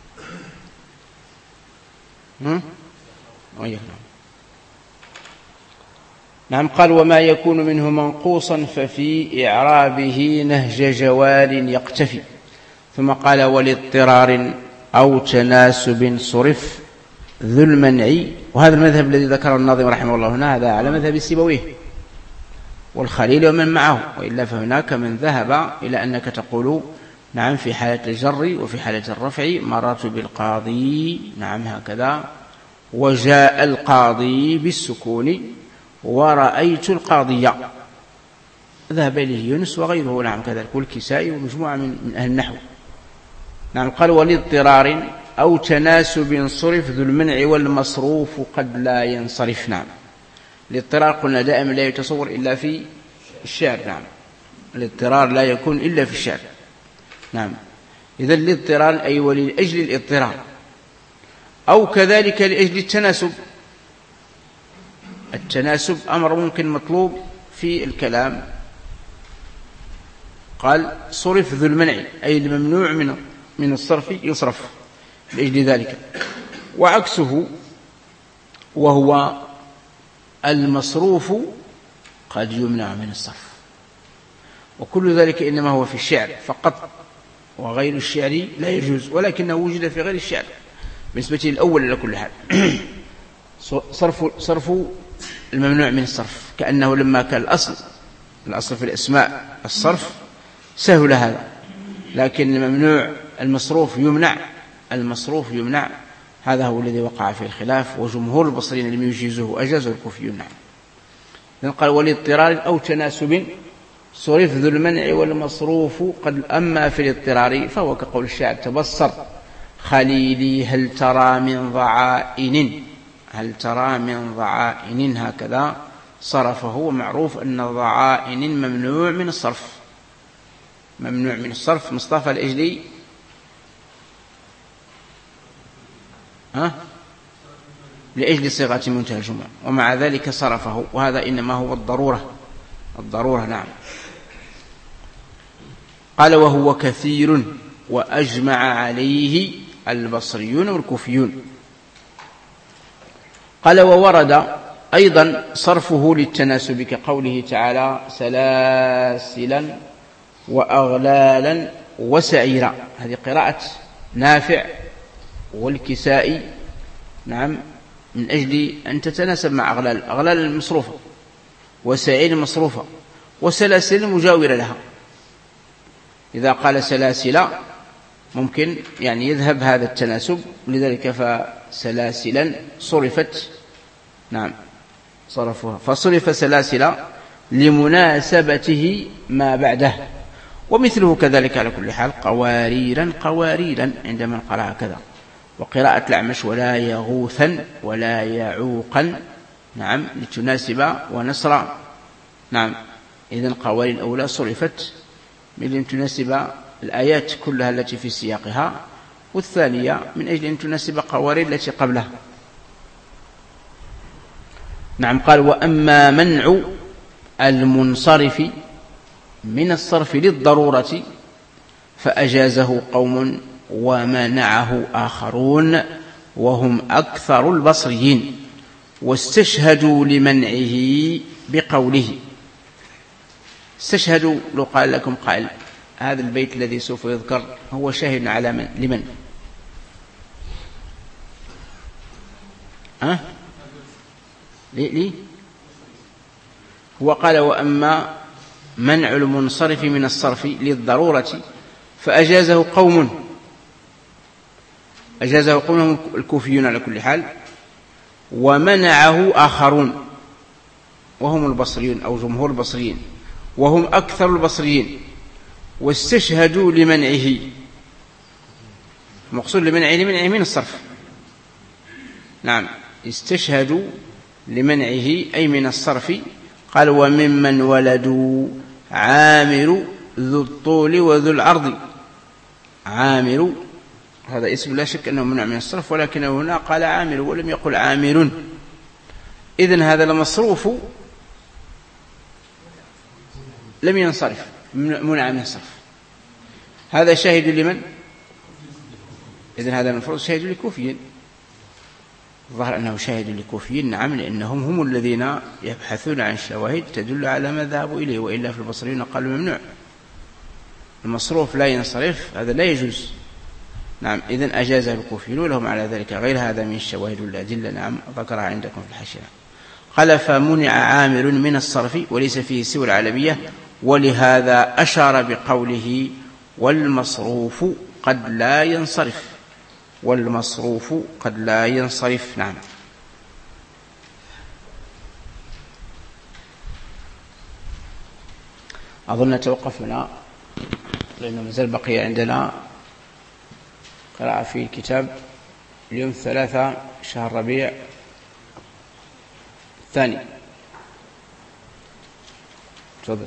نعم. قال وما يكون منه منقوصا ففي إعرابه نهج جوار يقتفي. ثم قال ولاضطرار أو تناسب صرف ذو المنع. وهذا المذهب الذي ذكره الناظم رحمه الله هنا هذا على مذهب سيبويه والخليل ومن معه، وإلا فهناك من ذهب إلى أنك تقول نعم في حالة الجر وفي حالة الرفع مررت بالقاضي، نعم هكذا، وجاء القاضي بالسكون ورأيت القاضية. ذهب إليه يونس وغيره، نعم كذلك، والكسائي ومجموعة من أهل النحو. نعم. قال ولاضطرار أو تناسب صرف ذو المنع والمصروف قد لا ينصرف. نعم. الاضطرار قلنا دائما لا يتصور إلا في الشعر. نعم. الاضطرار لا يكون إلا في الشعر. نعم. إذن الاضطرار أي ولأجل الاضطرار، أو كذلك لأجل التناسب. التناسب أمر ممكن مطلوب في الكلام. قال صرف ذو المنع أي الممنوع من الصرف يصرف لأجل ذلك. وعكسه وهو المصروف قد يمنع من الصرف. وكل ذلك إنما هو في الشعر فقط، وغير الشعر لا يجوز، ولكنه وجد في غير الشعر بالنسبة للأول على كل حال. صرف الممنوع من الصرف، كأنه لما كان الأصل في الأسماء الصرف سهل هذا، لكن الممنوع المصروف يمنع، هذا هو الذي وقع في الخلاف، وجمهور البصريين لم يجيزوه أجازه الكوفيون. نعم. قال ولاضطرار أو تناسب صرف ذو المنع والمصروف قد أما في الاضطرار فهو كقول الشاعر تبصر خليلي هل ترى من ضعائن هكذا صرفه. ومعروف أن الضعائن ممنوع من الصرف مصطفى لأجل لأجل صيغة منتهى الجموع، ومع ذلك صرفه، وهذا إنما هو الضرورة. نعم. قال وهو كثير وأجمع عليه البصريون والكوفيون. قال وورد أيضا صرفه للتناسب كقوله تعالى سلاسلا وأغلالا وسعيرا، هذه قراءة نافع والكسائي. نعم، من أجل أن تتناسب مع أغلال المصروفة وسعير المصروفة وسلاسل مجاورة لها. إذا قال سلاسل ممكن يعني يذهب هذا التناسب، لذلك فسلاسلا صرفت. نعم، صرفها فصرف سلاسل لمناسبته ما بعده. ومثله كذلك على كل حال قواريرا عندما قرأ كذا. وقراءة الأعمش ولا يغوثا ولا يعوقا، نعم، لتناسب ونصر. نعم، إذن قوارير الأولى صرفت من أجل أن تناسب الآيات كلها التي في سياقها، والثانية من أجل أن تناسب قوارير التي قبلها. نعم. قال وأما منع المنصرف من الصرف للضرورة فأجازه قوم ومنعه آخرون وهم أكثر البصريين، واستشهدوا لمنعه بقوله. استشهدوا لو قال لكم قائل هذا البيت الذي سوف يذكر هو شاهد على من؟ لمن؟ ليه؟ هو قال وأما منع المنصرف من الصرف للضرورة فأجازه قوم، أجازه قوم الكوفيون على كل حال، ومنعه آخرون وهم البصريون أو جمهور البصريين وهم أكثر البصريين، واستشهدوا لمنعه. المقصود لمنعه من الصرف. نعم، استشهدوا لمنعه أي من الصرف. قال وممن ولدوا عامر ذو الطول وذو العرض. عامر هذا اسم لا شك أنه منع من الصرف، ولكنه هنا قال عامر ولم يقل عامر. إذن هذا المصروف لم ينصرف، منع من الصرف. هذا شاهد لمن؟ إذن هذا المفروض شاهد للكوفيين. الظاهر أنه شاهد للكوفيين. نعم، لأنهم هم الذين يبحثون عن شواهد تدل على ما ذهبوا إليه، وإلا في البصريين قالوا ممنوع، المصروف لا ينصرف، هذا لا يجوز. نعم، إذن أجاز الكوفيون ولهم على ذلك غير هذا من الشواهد والأدلة. نعم، ذكرها عندكم في الحاشية. قال فمنع عامر من الصرف وليس فيه سوى العلمية، ولهذا أشار بقوله والمصروف قد لا ينصرف. والمصروف قد لا ينصرف. نعم. أظن نتوقف هنا لأنه مازال بقي عندنا قراءة في الكتاب. اليوم 3 شهر ربيع الثاني. تفضل.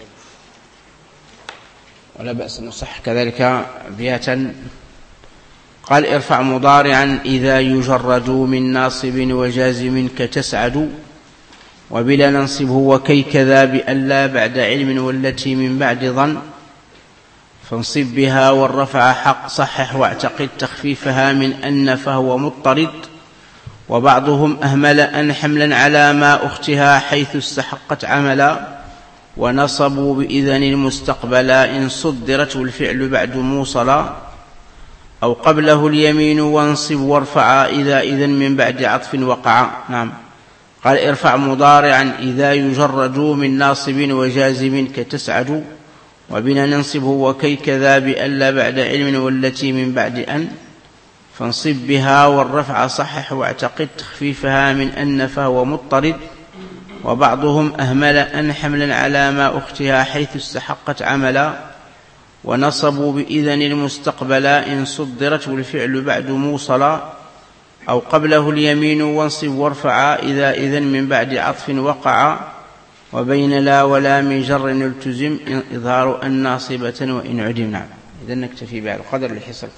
ولا بأس نصح كذلك بياتا. قال ارفع مضارعا إذا يجرد من ناصب وجازم كتسعد، وبلا ننصبه وكي كذا بألا بعد علم والتي من بعد ظن، فانصب بها والرفع حق صحح واعتقد تخفيفها من أن فهو مضطرد، وبعضهم أهمل أن حملا على ما أختها حيث استحقت عملا، ونصبوا بإذن المستقبلا إن صدرت والفعل بعد موصلا، أو قبله اليمين وانصب وارفع إذا إذن من بعد عطف وقع. نعم. قال ارفع مضارعا إذا يجرد من ناصب وجازم كتسعد، وبنا ننصبه وكي كذا بألا بعد علم والتي من بعد أن، فانصب بها والرفع صحح واعتقد تخفيفها من أن فهو مضطرد، وبعضهم أهمل أن حملا على ما أختها حيث استحقت عملا، ونصبوا بإذن المستقبلا إن صدرت والفعل بعد موصلا، أو قبله اليمين وانصب وارفع إذا إذن من بعد عطف وقع، وبين لا ولا من جر التزم إظهار أن ناصبة وإن عدم. نعم. إذن نكتفي بهذا القدر لحصة